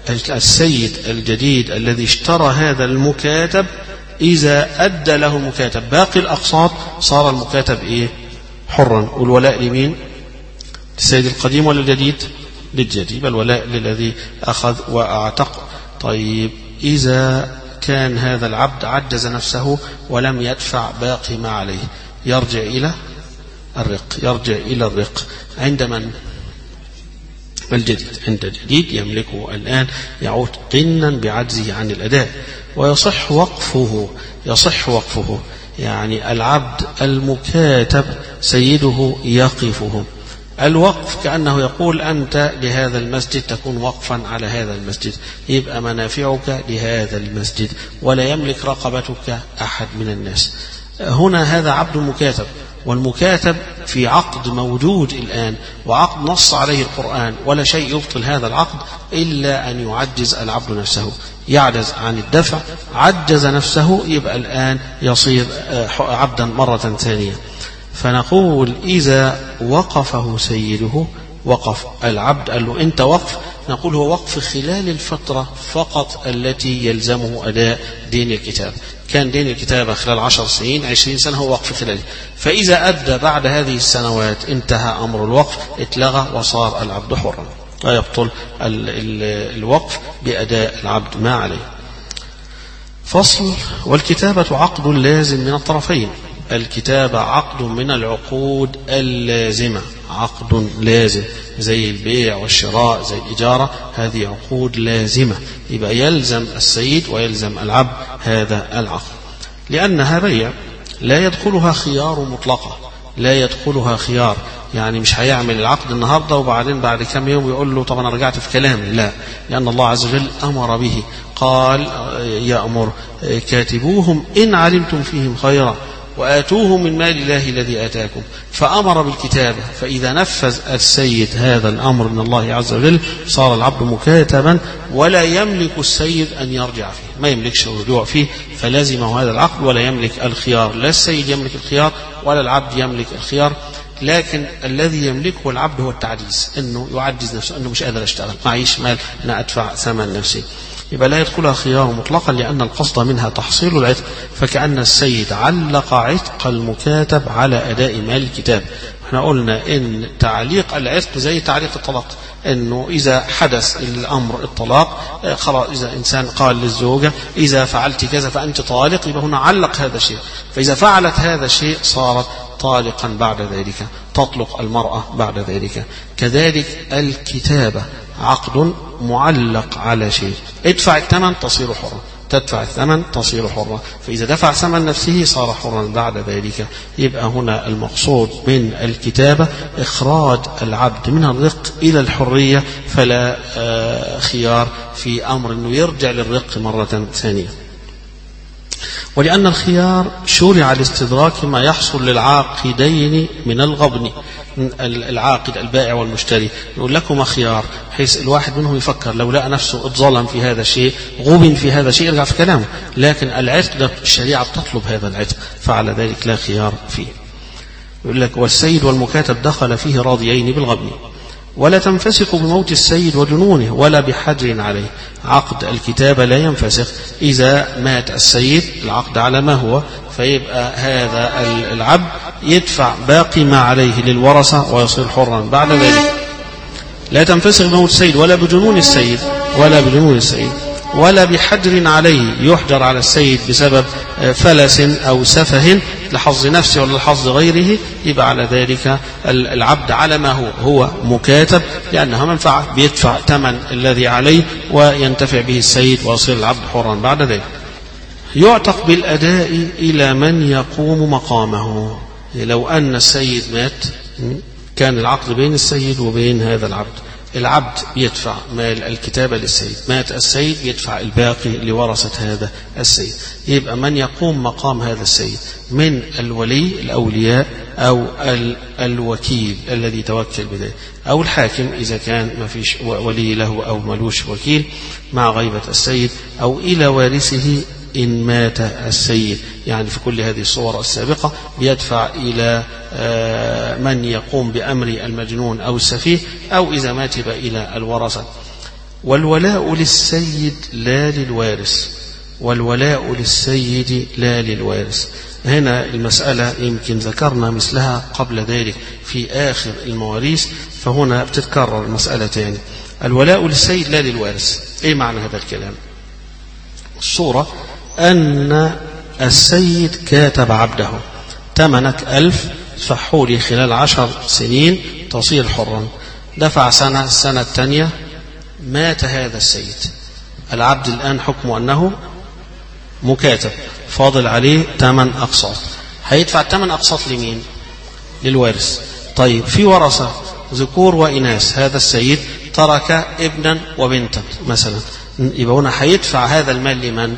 السيد الجديد الذي اشترى هذا المكاتب إذا أدى له المكاتب باقي الأقساط صار المكاتب إيه؟ حرا. والولاء لمين؟ السيد القديم ولا الجديد؟ للجديد. الولاء للذي أخذ وأعتق. طيب إذا كان هذا العبد عجز نفسه ولم يدفع باقي ما عليه يرجع إلى الرق، يرجع إلى الرق عند من؟ الجديد. عند الجديد يملكه الآن، يعود قنا بعجزه عن الأداء، ويصح وقفه. يصح وقفه يعني العبد المكاتب سيده يقفه. الوقف كأنه يقول أنت لهذا المسجد تكون وقفا على هذا المسجد، يبقى منافعك لهذا المسجد ولا يملك رقبتك أحد من الناس. هنا هذا عبد مكاتب، والمكاتب في عقد موجود الآن وعقد نص عليه القرآن، ولا شيء يبطل هذا العقد إلا أن يعجز العبد نفسه. يعجز عن الدفع، عجز نفسه، يبقى الآن يصير عبدا مرة ثانية. فنقول إذا وقفه سيده، وقف العبد قال له أنت وقف، نقول هو وقف خلال الفترة فقط التي يلزمه أداء دين الكتاب. كان دين الكتابة خلال عشر سنين عشرين سنة هو وقف خلاله، فإذا أدى بعد هذه السنوات انتهى أمر الوقف، اتلغى وصار العبد حرا، لا يبطل ال ال الوقف بأداء العبد ما عليه. فصل: والكتابة عقد لازم من الطرفين. الكتابة عقد من العقود اللازمة، عقد لازم زي البيع والشراء زي الإجارة، هذه عقود لازمة، يبقى يلزم السيد ويلزم العبد هذا العقد، لأنها بيع لا يدخلها خيار مطلقة، لا يدخلها خيار، يعني مش هيعمل العقد النهاردة وبعدين بعد كم يوم يقول له طب أنا رجعت في كلامي، لا، لأن الله عز وجل أمر به، قال يأمر كاتبوهم إن علمتم فيهم خيرا وآتوه من مال الله الذي آتاكم، فأمر بالكتابة. فإذا نفذ السيد هذا الأمر من الله عز وجل صار العبد مكاتبا، ولا يملك السيد أن يرجع فيه، ما يملكش الرجوع فيه، فلازمه هذا العقد ولا يملك الخيار، لا السيد يملك الخيار ولا العبد يملك الخيار. لكن الذي يملكه العبد هو التعجيز، أنه يعجز نفسه، أنه مش قادر أشتغل، معيش مال أنا أدفع ثمن نفسي، يبقى لا يدخلها خيار مطلقا، لأن القصد منها تحصيل العتق. فكأن السيد علق عتق المكاتب على أداء مال الكتاب. احنا قلنا إن تعليق العتق زي تعليق الطلاق، إنه إذا حدث الأمر الطلاق خلاص، إذا إنسان قال للزوجة إذا فعلت كذا فأنت طالق، يبقى هنا علق هذا الشيء، فإذا فعلت هذا الشيء صارت طالقا بعد ذلك، تطلق المرأة بعد ذلك. كذلك الكتابة عقد معلق على شيء، ادفع الثمن تصير حرا، تدفع الثمن تصير حرا، فإذا دفع ثمن نفسه صار حرا بعد ذلك. يبقى هنا المقصود من الكتابة إخراج العبد من الرق إلى الحرية، فلا خيار في أمر أنه يرجع للرق مرة ثانية. ولأن الخيار شرع لاستدراك ما يحصل للعاقدين من الغبن، العاقد البائع والمشتري يقول لكم خيار، حيث الواحد منهم يفكر لو لقى نفسه اتظلم في هذا الشيء، غبن في هذا الشيء، يرجع في كلامه، لكن العتق ده الشريعة بتطلب هذا العتق، فعلى ذلك لا خيار فيه. يقول لك والسيد والمكاتب دخل فيه راضيين بالغبن، ولا تنفسخ بموت السيد وجنونه ولا بحجر عليه. عقد الكتابة لا ينفسخ إذا مات السيد، العقد على ما هو، فيبقى هذا العبد يدفع باقي ما عليه للورثة ويصير حرا بعد ذلك. لا تنفسخ بموت السيد ولا بجنون السيد ولا بجنون السيد ولا بحجر عليه، يحجر على السيد بسبب فلس أو سفه لحظ نفسه ولا لحظ غيره، يبقى على ذلك العبد على ما هو هو مكاتب، لأنها منفعة، بيدفع ثمن الذي عليه وينتفع به السيد ويصير العبد حرا بعد ذلك. يعتق بالأداء إلى من يقوم مقامه. لو أن السيد مات كان العقد بين السيد وبين هذا العبد، العبد يدفع مال الكتابة للسيد، مات السيد يدفع الباقي لورثة هذا السيد. يبقى من يقوم مقام هذا السيد من الولي الأولياء أو الوكيل الذي توكل بذلك، أو الحاكم إذا كان ما فيش ولي له أو ملوش وكيل مع غيبة السيد، أو إلى وارثه إن مات السيد. يعني في كل هذه الصور السابقة بيدفع إلى من يقوم بأمر المجنون أو السفيه، أو إذا مات يبقى إلى الورثة. والولاء للسيد لا للوارث، والولاء للسيد لا للوارث. هنا المسألة يمكن ذكرنا مثلها قبل ذلك في آخر المواريث، فهنا بتتكرر المسألة تاني. الولاء للسيد لا للوارث، إيه معنى هذا الكلام؟ الصورة أن السيد كاتب عبده تمنك ألف فحولي خلال عشر سنين تصير حرا، دفع سنة، السنة الثانية مات هذا السيد، العبد الآن حكمه أنه مكاتب، فاضل عليه ثمان أقساط، هيدفع ثمان أقساط لمين؟ للوارث. طيب في ورثة ذكور وإناث، هذا السيد ترك ابنا وبنتا مثلا، يبقى هنا هيدفع هذا المال لمن؟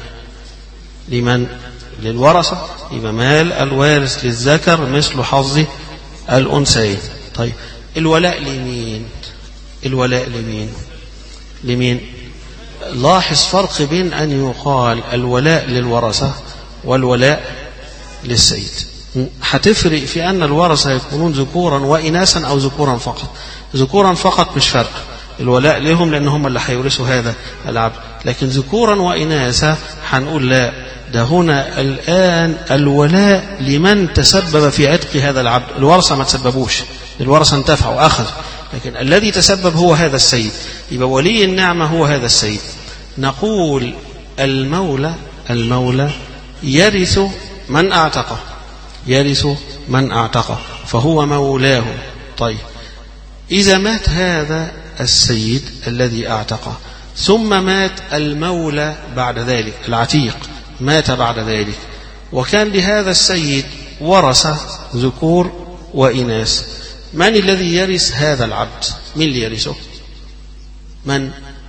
لمن؟ للورثة، يبقى مال الوارث للذكر مثل حظ الأنثيين. طيب الولاء لمين؟ الولاء لمين؟ لمين؟ لاحظ فرق بين أن يقال الولاء للورثة والولاء للسيد. هتفرق في أن الورثة يكونون ذكورا وإناثا أو ذكورا فقط. ذكورا فقط مش فرق، الولاء لهم لأن هم اللي هيورثوا هذا العبد، لكن ذكورا وإناثا هنقول لا، ده هنا الآن الولاء لمن تسبب في عتق هذا العبد. الورثة ما تسببوش، الورثة انتفعوا وأخذوا، لكن الذي تسبب هو هذا السيد، يبقى ولي النعمة هو هذا السيد. نقول المولى المولى يرث من أعتقه، يرث من أعتقه فهو مولاه. طيب إذا مات هذا السيد الذي أعتقه ثم مات المولى بعد ذلك، العتيق مات بعد ذلك، وكان لهذا السيد ورثة ذكور وإناث، من الذي يرث هذا العبد؟ من اللي يرثه؟ من؟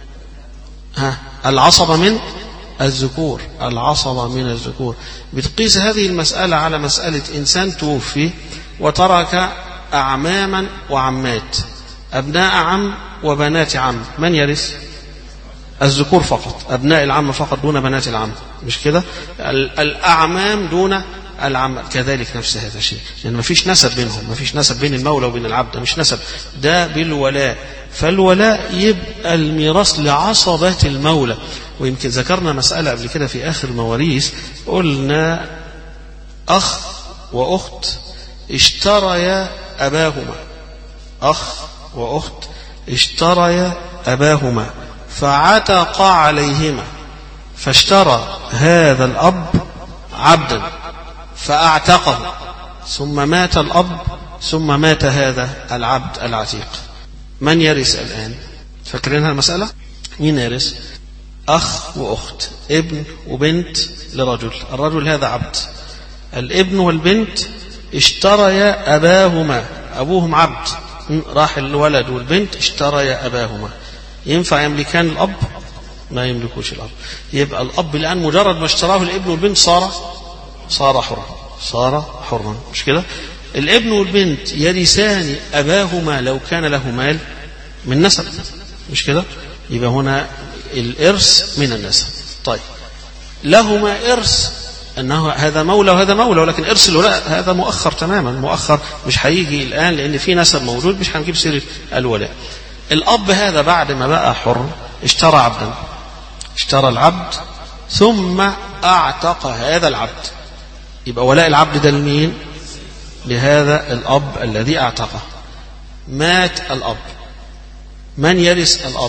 ها العصبة من الذكور، العصبة من الذكور. بتقيس هذه المسألة على مسألة إنسان توفي وترك أعماما وعمات، أبناء عم وبنات عم، من يرث؟ الذكور فقط، أبناء العم فقط دون بنات العم، مش كده؟ الأعمام دون العم كذلك نفس هذا الشيء، لأن يعني ما فيش نسب بينهم، ما فيش نسب بين المولى وبين العبد، مش نسب، ده بالولاء. فالولاء يبقى الميراث لعصبة المولى. ويمكن ذكرنا مسألة قبل كده في آخر مواريث، قلنا أخ وأخت اشتريا أباهما، أخ وأخت اشتريا أباهما فعتق عليهما، فاشترى هذا الأب عبدا فأعتقه، ثم مات الأب ثم مات هذا العبد العتيق. من يرث الآن؟ فاكرينها المسألة؟ مين يرث؟ أخ وأخت، ابن وبنت لرجل، الرجل هذا عبد، الابن والبنت اشتريا أباهما، أبوهم عبد، راح الولد والبنت اشتريا أباهما، ينفع يملكان الأب؟ ما يملكوش الأب. يبقى الأب الآن مجرد ما اشتراه الابن والبنت صار صار حرا، صار حرا، مش كده؟ الابن والبنت يرثان أباهما لو كان له مال من نسب، مش كده؟ يبقى هنا الإرث من النسب. طيب لهما إرث أنه هذا مولى وهذا مولى، ولكن إرث الولاء هذا مؤخر تماما، مؤخر مش هيجي الآن لأن في نسب موجود، مش هنجيب سيرة الولاء. الأب هذا بعد ما بقى حر اشترى عبدا، اشترى العبد ثم أعتق هذا العبد، يبقى ولاء العبد ده لمين؟ لهذا الأب الذي أعتقه. مات الأب، من يرث الأب؟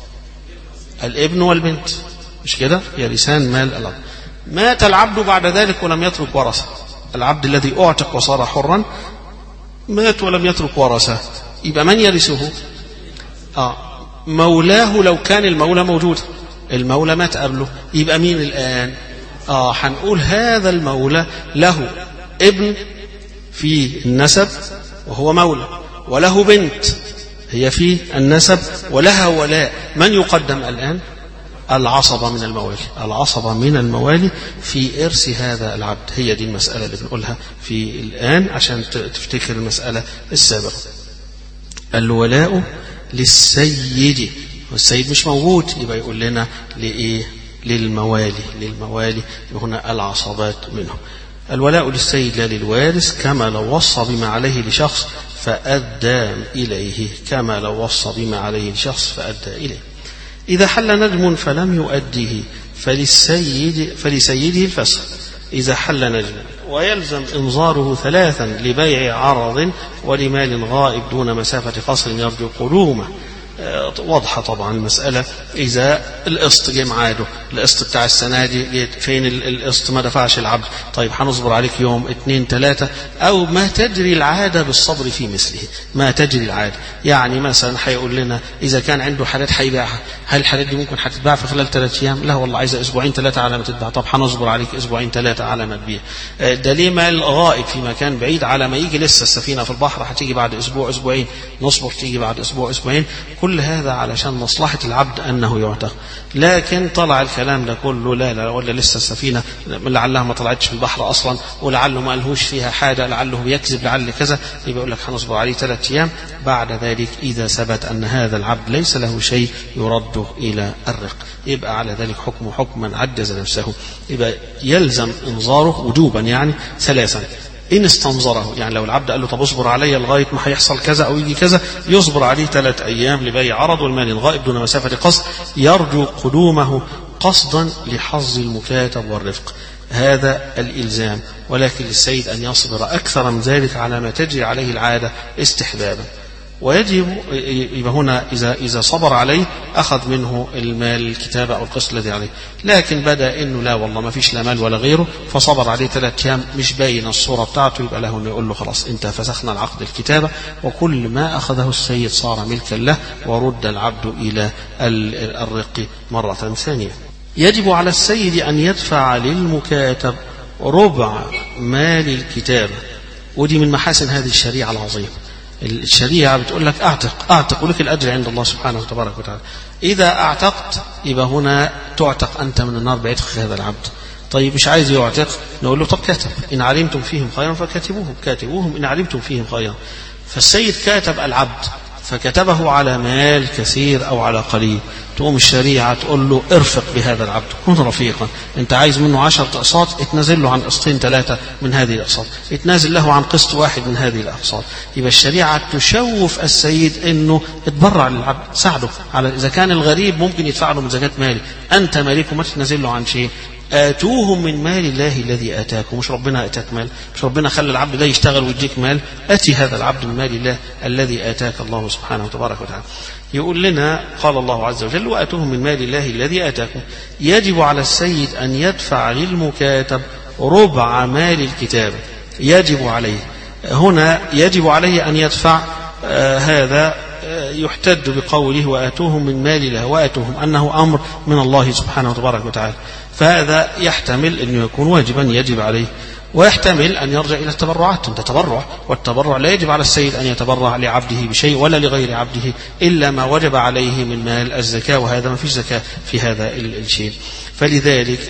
الابن والبنت، مش كده؟ يرثان مال الأب. مات العبد بعد ذلك ولم يترك ورثة، العبد الذي أعتق وصار حرا مات ولم يترك ورثة، يبقى من يرثه؟ آه مولاه لو كان المولى موجود، المولى مات قبله، يبقى مين الآن؟ آه هنقول هذا المولى له ابن في النسب وهو مولى، وله بنت هي في النسب ولها ولاء، من يقدم الآن؟ العصبة من الموالي، العصبة من الموالي في إرث هذا العبد. هي دي المسألة اللي بنقولها في الآن عشان تفتكر المسألة السابقة. الولاء للسيد، والسيد مش موجود، يبقى يقول لنا لإيه؟ للموالي، للموالي هنا العصبات منه. الولاء للسيد لا للوارث، كما لو وصى بما عليه لشخص فأدى إليه، كما لو وصى بما عليه لشخص فأدى إليه. إذا حل نجم فلم يؤديه فللسيد فلسيده الفسخ إذا حل نجم، ويلزم إنظاره ثلاثا لبيع عرض ولمال غائب دون مسافة قصر يرجو قدومه. واضحة طبعا المسألة. إذا القسط جه ميعاده، القسط بتاع السنة دي فين القسط؟ ما دفعش العبد، طيب هنصبر عليك يوم اتنين تلاتة، أو ما تجري العادة بالصبر في مثله، ما تجري العادة. يعني مثلا هيقول لنا إذا كان عنده حالات هيبيعها، هل الحالات دي ممكن هتتباع في خلال ثلاثة أيام؟ لا والله عايزة أسبوعين ثلاثة على ما تتباع، طب هنصبر عليك أسبوعين ثلاثة على ما تبيع. ده ليه مال غائب في مكان بعيد، على ما يجي لسه السفينة في البحر هتيجي بعد أسبوع أسبوعين، نصبر تيجي بعد أسبوع أسبوعين. كل كل هذا علشان مصلحة العبد أنه يعتق. لكن طلع الكلام ده كله لا لا ولا لسه السفينة لعلها ما طلعتش في البحر أصلا، ولعله ما لهوش فيها حاجة، لعله بيكذب، لعل كذا، يبقى يقول لك هنصبر عليه ثلاثة أيام. بعد ذلك إذا ثبت أن هذا العبد ليس له شيء يرده إلى الرق، يبقى على ذلك حكم حكما عجز نفسه، يبقى يلزم إنظاره وجوبا يعني ثلاثا. إن استنظره، يعني لو العبد قال له طب اصبر علي لغاية ما هيحصل كذا أو يجي كذا، يصبر عليه ثلاث أيام لبيع عرض والمال الغائب دون مسافة قصد، يرجو قدومه قصدا لحظ المكاتب والرفق. هذا الإلزام، ولكن للسيد أن يصبر أكثر من ذلك على ما تجري عليه العادة استحبابا. ويجب يبقى هنا إذا إذا صبر عليه أخذ منه المال الكتابة أو القسط الذي عليه، لكن بدأ إنه لا والله ما فيش لا مال ولا غيره، فصبر عليه ثلاث أيام مش باين الصورة بتاعته، يبقى له إنه يقول له خلاص أنت فسخنا العقد الكتابة، وكل ما أخذه السيد صار ملكا له، ورد العبد إلى الرق مرة ثانية. يجب على السيد أن يدفع للمكاتب ربع مال الكتابة، ودي من محاسن هذه الشريعة العظيمة. الشريعة بتقول لك اعتق اعتق ولك الأجر عند الله سبحانه وتبارك وتعالى. إذا اعتقت يبقى هنا تعتق أنت من النار بعتق هذا العبد. طيب مش عايز يعتق، نقول له طب كاتب إن علمتم فيهم خيرا فكاتبوهم، كاتبوهم إن علمتم فيهم خيرا. فالسيد كاتب العبد فكتبه على مال كثير أو على قليل، تقوم الشريعة تقول له ارفق بهذا العبد، كن رفيقا، انت عايز منه عشر اقساط اتنازل له عن قسطين ثلاثة من هذه الاقساط، اتنازل له عن قسط واحد من هذه الاقساط. يبقى الشريعة تشوف السيد انه اتبرع للعبد، ساعده على اذا كان الغريب ممكن يدفع له من زكاة مالي، انت مالك وما تتنازل له عن شيء. آتوهم من مال الله الذي آتاكم، مش ربنا آتاك مال، مش ربنا خلى العبد ده يشتغل ويديك مال، أتي هذا العبد من مال الله الذي آتاك الله سبحانه وتبارك وتعالى. يقول لنا قال الله عز وجل وآتوهم من مال الله الذي آتاكم. يجب على السيد أن يدفع للمكاتب ربع مال الكتابة، يجب عليه هنا يجب عليه أن يدفع آه هذا آه يحتج بقوله وآتوهم من مال الله، وآتوهم أنه أمر من الله سبحانه وتبارك وتعالى، فهذا يحتمل أن يكون واجبا يجب عليه، ويحتمل أن يرجع إلى التبرعات. أنت تبرع، والتبرع لا يجب على السيد أن يتبرع لعبده بشيء ولا لغير عبده إلا ما وجب عليه من مال الزكاة، وهذا ما فيش زكاة في هذا الشيء. فلذلك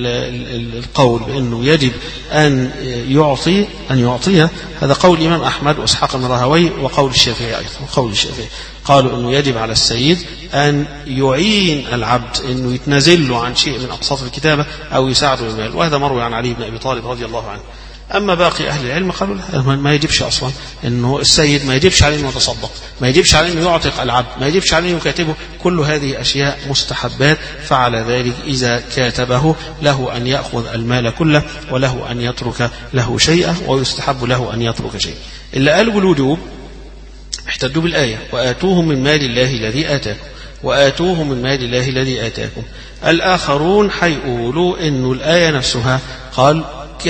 القول بأنه يجب أن يعطي أن يعطيه هذا قول الإمام أحمد وإسحاق بن راهويه وقول الشافعي أيضا. وقول الشافعي قالوا أنه يجب على السيد أن يعين العبد أنه يتنازل له عن شيء من أقساط الكتابة أو يساعده بالمال، وهذا مروي عن علي بن أبي طالب رضي الله عنه. أما باقي أهل العلم قالوا لا، ما يجبش أصلا أنه السيد ما يجبش عليه أنه يتصدق، ما يجبش عليه أنه يعتق العبد، ما يجبش عليه أنه يكاتبه، كل هذه أشياء مستحبات. فعلى ذلك إذا كاتبه له أن يأخذ المال كله وله أن يترك له شيئا، ويستحب له أن يترك شيئا. اللي قالوا بالوجوب احتجوا بالآية وآتوهم من مال الله الذي آتاكم، وآتوهم من مال الله الذي آتاكم. الآخرون حيقولوا إنه الآية نفسها قال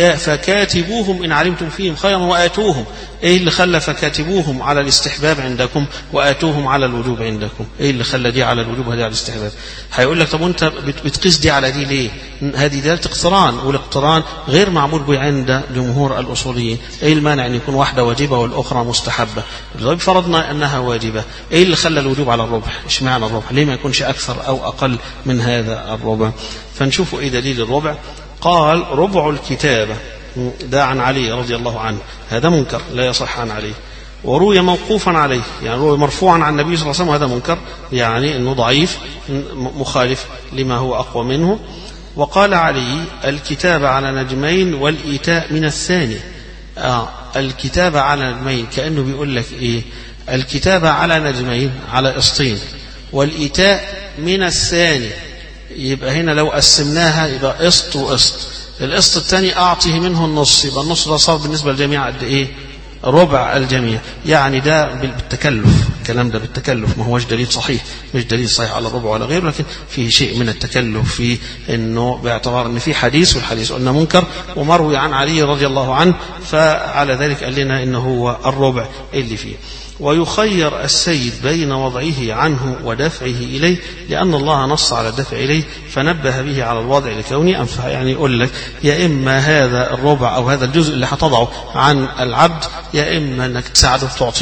فكاتبوهم إن علمتم فيهم خيرا وآتوهم، إيه اللي خلى فكاتبوهم على الاستحباب عندكم وآتوهم على الوجوب عندكم؟ إيه اللي خلى دي على الوجوب وهذه على الاستحباب؟ هيقول لك طب وانت بتقيس دي على دي ليه؟ هذه دلالة اقتران، والاقتران غير معمول به عند جمهور الأصوليين. إيه المانع أن يكون واحدة واجبة والأخرى مستحبة؟ طيب فرضنا أنها واجبة، إيه اللي خلى الوجوب على الربع؟ إشمعنى الربع؟ ليه ما يكونش أكثر أو أقل من هذا الربع؟ فنشوفوا إيه دليل الربع. قال ربع الكتابة، ده عن علي رضي الله عنه، هذا منكر لا يصح عن علي، وروي موقوفا عليه، يعني روي مرفوعا عن النبي صلى الله عليه وسلم، وهذا منكر يعني أنه ضعيف مخالف لما هو أقوى منه. وقال علي الكتابة على نجمين والإيتاء من الثاني. آه الكتابة على نجمين كأنه بيقول لك إيه؟ الكتابة على نجمين على قسطين، والإيتاء من الثاني. يبقى هنا لو قسمناها يبقى قسط وقسط، القسط الثاني أعطيه منه النص، يبقى النص ده صار بالنسبة للجميع قد إيه؟ ربع الجميع. يعني ده بالتكلف، الكلام ده بالتكلف، ما هوش دليل صحيح، مش دليل صحيح على الربع ولا غيره، لكن فيه شيء من التكلف في إنه باعتبار إن في حديث، والحديث قلنا منكر ومروي عن علي رضي الله عنه، فعلى ذلك قال لنا إنه هو الربع اللي فيه. ويخير السيد بين وضعه عنه ودفعه إليه، لأن الله نص على الدفع إليه فنبه به على الوضع لكونه أنفع. يعني يقول لك يا إما هذا الربع أو هذا الجزء اللي هتضعه عن العبد، يا إما أنك تساعده تعطيه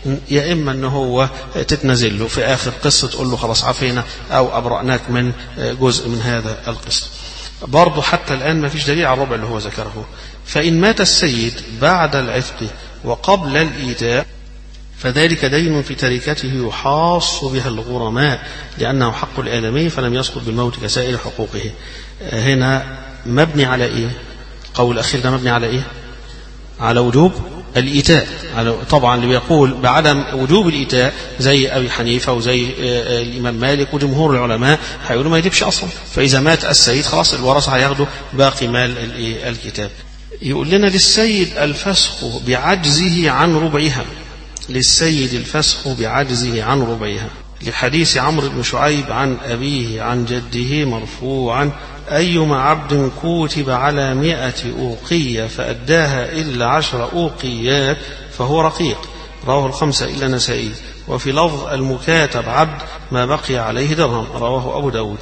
يا إما أنه هو تتنزل له في آخر قصة تقول له خلاص عفينا أو أبرأناك من جزء من هذا القصة. برضه حتى الآن ما فيش دليل على الربع اللي هو ذكره. فإن مات السيد بعد العتق وقبل الإيتاء فذلك دين في تركته يحاص بها الغرماء لأنه حق الآدمي فلم يسقط بالموت كسائر حقوقه. هنا مبني على إيه؟ قول الأخير ده مبني على إيه؟ على وجوب الإيتاء. طبعا اللي بيقول بعدم وجوب الإيتاء زي أبي حنيفة وزي الإمام مالك وجمهور العلماء هيقولوا ما يجبش أصلا. فإذا مات السيد خلاص الورثة هياخدوا باقي مال الكتاب. يقول لنا للسيد الفسخ بعجزه عن ربعها، للسيد الفسخ بعجزه عن ربعها لحديث عمرو بن شعيب عن أبيه عن جده مرفوعا أيما عبد كوتب على مئة أوقية فأداها إلا عشر أوقيات فهو رقيق، رواه الخمسة إلا نسائي. وفي لفظ المكاتب عبد ما بقي عليه درهم، رواه أبو داود.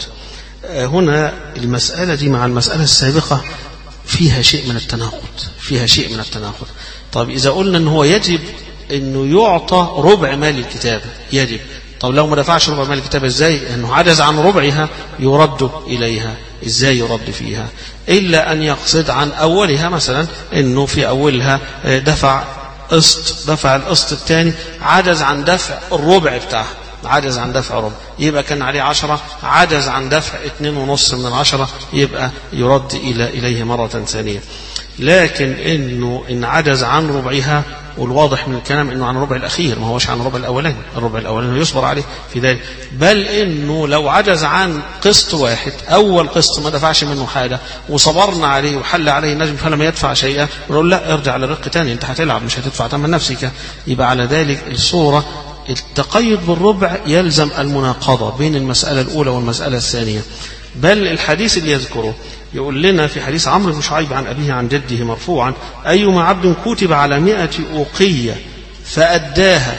هنا المسألة دي مع المسألة السابقة فيها شيء من التناقض، فيها شيء من التناقض. طب إذا قلنا أنه هو يجب أنه يعطى ربع مال الكتابة يجب، طب لو ما دفعش ربع مال الكتابة ازاي؟ انه عجز عن ربعها يرد اليها، ازاي يرد فيها؟ الا ان يقصد عن اولها، مثلا انه في اولها دفع قسط، دفع القسط الثاني عجز عن دفع الربع بتاعها، عجز عن دفع ربع يبقى كان عليه عشرة، عجز عن دفع اتنين ونص من العشرة يبقى يرد الى اليه مرة ثانية. لكن انه ان عجز عن ربعها، والواضح من الكلام انه عن الربع الاخير ما هوش عن الربع الاولاني، الربع الاولاني يصبر عليه في ذلك، بل انه لو عجز عن قسط واحد، اول قسط ما دفعش منه حاجه وصبرنا عليه وحل عليه النجم فلم يدفع شيئا، نقول لا ارجع للرق تاني، انت هتلعب مش هتدفع ثمن نفسك. يبقى على ذلك الصوره التقيد بالربع يلزم المناقضه بين المساله الاولى والمساله الثانيه. بل الحديث اللي يذكره يقول لنا في حديث عمرو بن شعيب عن أبيه عن جده مرفوعا أيما عبد كتب على مئة أوقية فأداها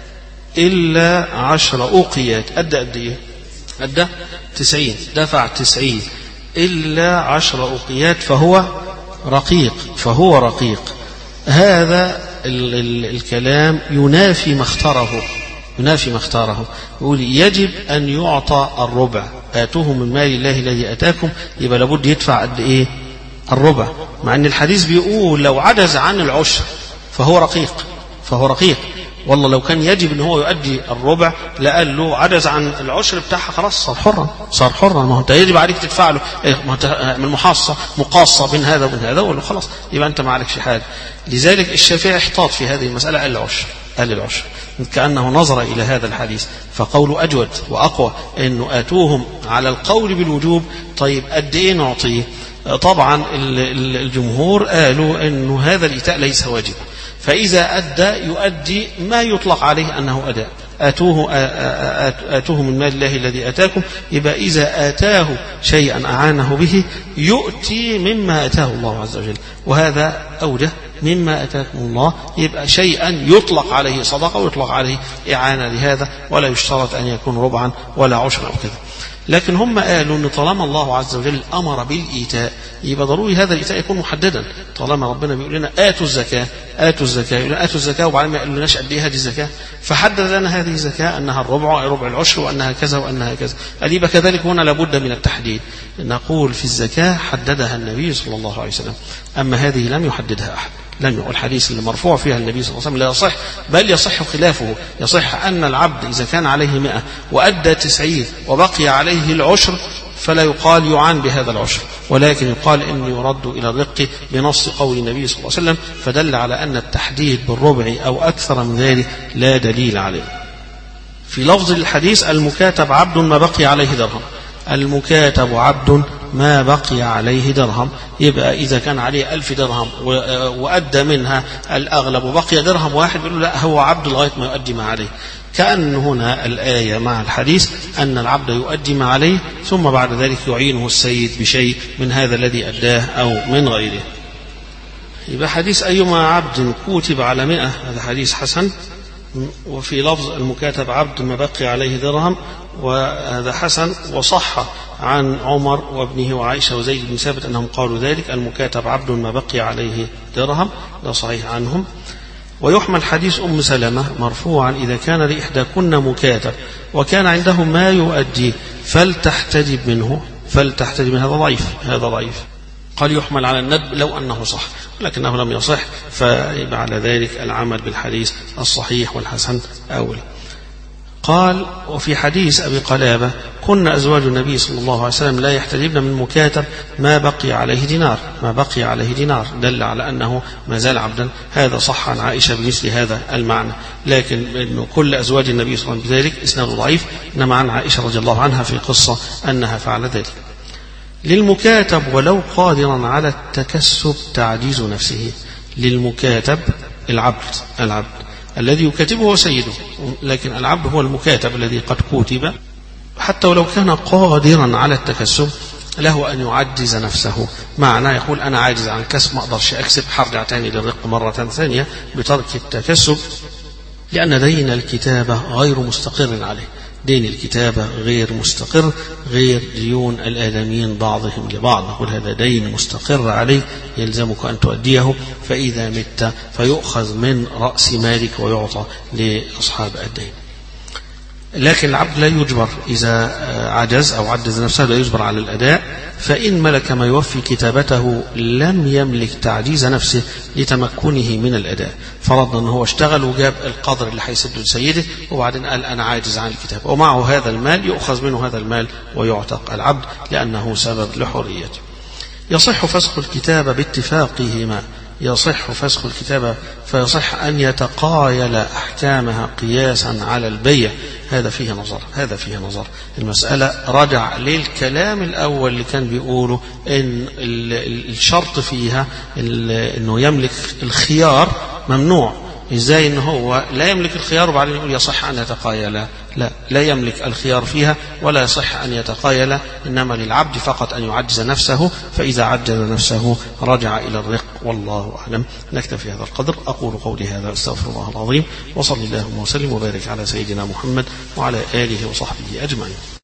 إلا عشر أوقيات، أدى قد إيه؟ أدى تسعين، دفع تسعين إلا عشر أوقيات فهو رقيق، فهو رقيق. هذا ال ال الكلام ينافي ما اختاره، ينافي ما اختاره. يقول يجب أن يعطى الربع، آتوه من مال الله الذي أتاكم، يبقى لابد يدفع قد إيه؟ الربع، مع أن الحديث بيقول لو عجز عن العشر فهو رقيق، فهو رقيق. والله لو كان يجب أن هو يؤدي الربع لقال له عجز عن العشر بتاعها خلاص صار حرا، صار حرا، ما هو أنت يجب عليك تدفع له من محاصة مقاصة بين هذا وبين هذا، ولا خلاص يبقى أنت ما عليكش حاجة. لذلك الشافعي احتاط في هذه المسألة، قال العشر، قال العشر، كأنه نظر إلى هذا الحديث فقوله أجود وأقوى أنه آتوهم على القول بالوجوب. طيب قد إيه نعطيه؟ طبعا الجمهور قالوا أنه هذا الإيتاء ليس واجب، فإذا أدى يؤدي ما يطلق عليه أنه أداء، آتوه, آتوه من مال الله الذي أتاكم، يبقى إذا آتاه شيئا أعانه به يؤتي مما أتاه الله عز وجل، وهذا أوجه مما أتاكم الله، يبقى شيئا يطلق عليه صدقة ويطلق عليه إعانة لهذا، ولا يشترط أن يكون ربعا ولا عشرا أو كذا. لكن هم قالوا أن طالما الله عز وجل أمر بالإيتاء يبقى ضروري هذا الإيتاء يكون محددا. طالما ربنا بيقول لنا آتوا الزكاة، آتوا الزكاة، يقول آتوا الزكاة وبعدين ما يقولناش قد إيه هذه الزكاة، فحدد لنا هذه الزكاة أنها الربع، ربع العشر، وأنها كذا وأنها كذا. قال يبقى كذلك هنا لابد من التحديد. نقول في الزكاة حددها النبي صلى الله عليه وسلم، أما هذه لم يحددها أحد، لم يقول. الحديث اللي مرفوع فيها النبي صلى الله عليه وسلم لا يصح، بل يصح خلافه، يصح أن العبد إذا كان عليه مئة وأدى تسعين وبقي عليه العشر فلا يقال يعان بهذا العشر، ولكن يقال إنه يرد إلى الرق بنص قول النبي صلى الله عليه وسلم، فدل على أن التحديد بالربع أو أكثر من ذلك لا دليل عليه. في لفظ الحديث المكاتب عبد ما بقي عليه درهم، المكاتب عبد ما بقي عليه درهم، يبقى إذا كان عليه ألف درهم وأدى منها الأغلب وبقي درهم واحد يقول لا هو عبد لغاية ما يؤدي ما عليه. كأن هنا الآية مع الحديث أن العبد يؤدي ما عليه ثم بعد ذلك يعينه السيد بشيء من هذا الذي أداه أو من غيره. يبقى حديث أيما عبد كتب على مئة هذا حديث حسن، وفي لفظ المكاتب عبد ما بقي عليه درهم وهذا حسن، وصح عن عمر وابنه وعائشة وزيد بن ثابت أنهم قالوا ذلك، المكاتب عبد ما بقي عليه درهم، ده صحيح عنهم. ويحمل حديث أم سلمة مرفوعا إذا كان لإحداكن مكاتب وكان عنده ما يؤديه فلتحتجب منه فلتحتجب منه، هذا ضعيف هذا ضعيف. قال يحمل على الندب لو أنه صح، لكنه لم يصح، فيبقى على ذلك العمل بالحديث الصحيح والحسن أولى. قال وفي حديث أبي قلابة كنا أزواج النبي صلى الله عليه وسلم لا يحتجبن من مكاتب ما بقي عليه دينار ما بقي عليه دينار دل على أنه ما زال عبدا. هذا صح عن عائشة بمثل هذا المعنى، لكن إنه كل أزواج النبي صلى الله عليه وسلم بذلك إسناد ضعيف، إنما عن عائشة رضي الله عنها في قصة أنها فعل ذلك. للمكاتب ولو قادرا على التكسب تعجيز نفسه. للمكاتب العبد العبد الذي يكاتبه هو سيده، لكن العبد هو المكاتب الذي قد كتب، حتى ولو كان قادرا على التكسب له أن يعجز نفسه. معناه يقول أنا عاجز عن كسب ما أقدرش أكسب، حرجع تاني للرق مرة ثانية بترك التكسب، لأن دين الكتابة غير مستقر عليه. دين الكتابة غير مستقر، غير ديون الآدميين بعضهم لبعض. نقول هذا دين مستقر عليه يلزمك أن تؤديه، فإذا مت فيؤخذ من رأس مالك ويعطى لأصحاب الدين. لكن العبد لا يجبر إذا عجز أو عجز نفسه لا يجبر على الأداء، فإن ملك ما يوفي كتابته لم يملك تعجيز نفسه لتمكنه من الأداء. فرضنا أنه هو اشتغل وجاب القدر اللي هيسده لسيده وبعدين قال أنا عاجز عن الكتابة، ومعه هذا المال يؤخذ منه هذا المال ويعتق العبد لأنه سبب لحريته. يصح فسخ الكتابة باتفاقهما. يصح فسخ الكتابة فيصح أن يتقايل أحكامها قياسا على البيع. هذا فيه نظر هذا فيه نظر المسألة رجع للكلام الأول اللي كان بيقوله إن الشرط فيها إنه يملك الخيار ممنوع. إزاي إن هو لا يملك الخيار وبعدين يقول يصح أن يتقايل؟ لا لا يملك الخيار فيها ولا يصح أن يتقايل، إنما للعبد فقط أن يعجز نفسه، فإذا عجز نفسه رجع إلى الرق. والله أعلم. نكتفي هذا القدر. أقول قولي هذا أستغفر الله العظيم، وصلى الله وسلم وبارك على سيدنا محمد وعلى آله وصحبه أجمعين.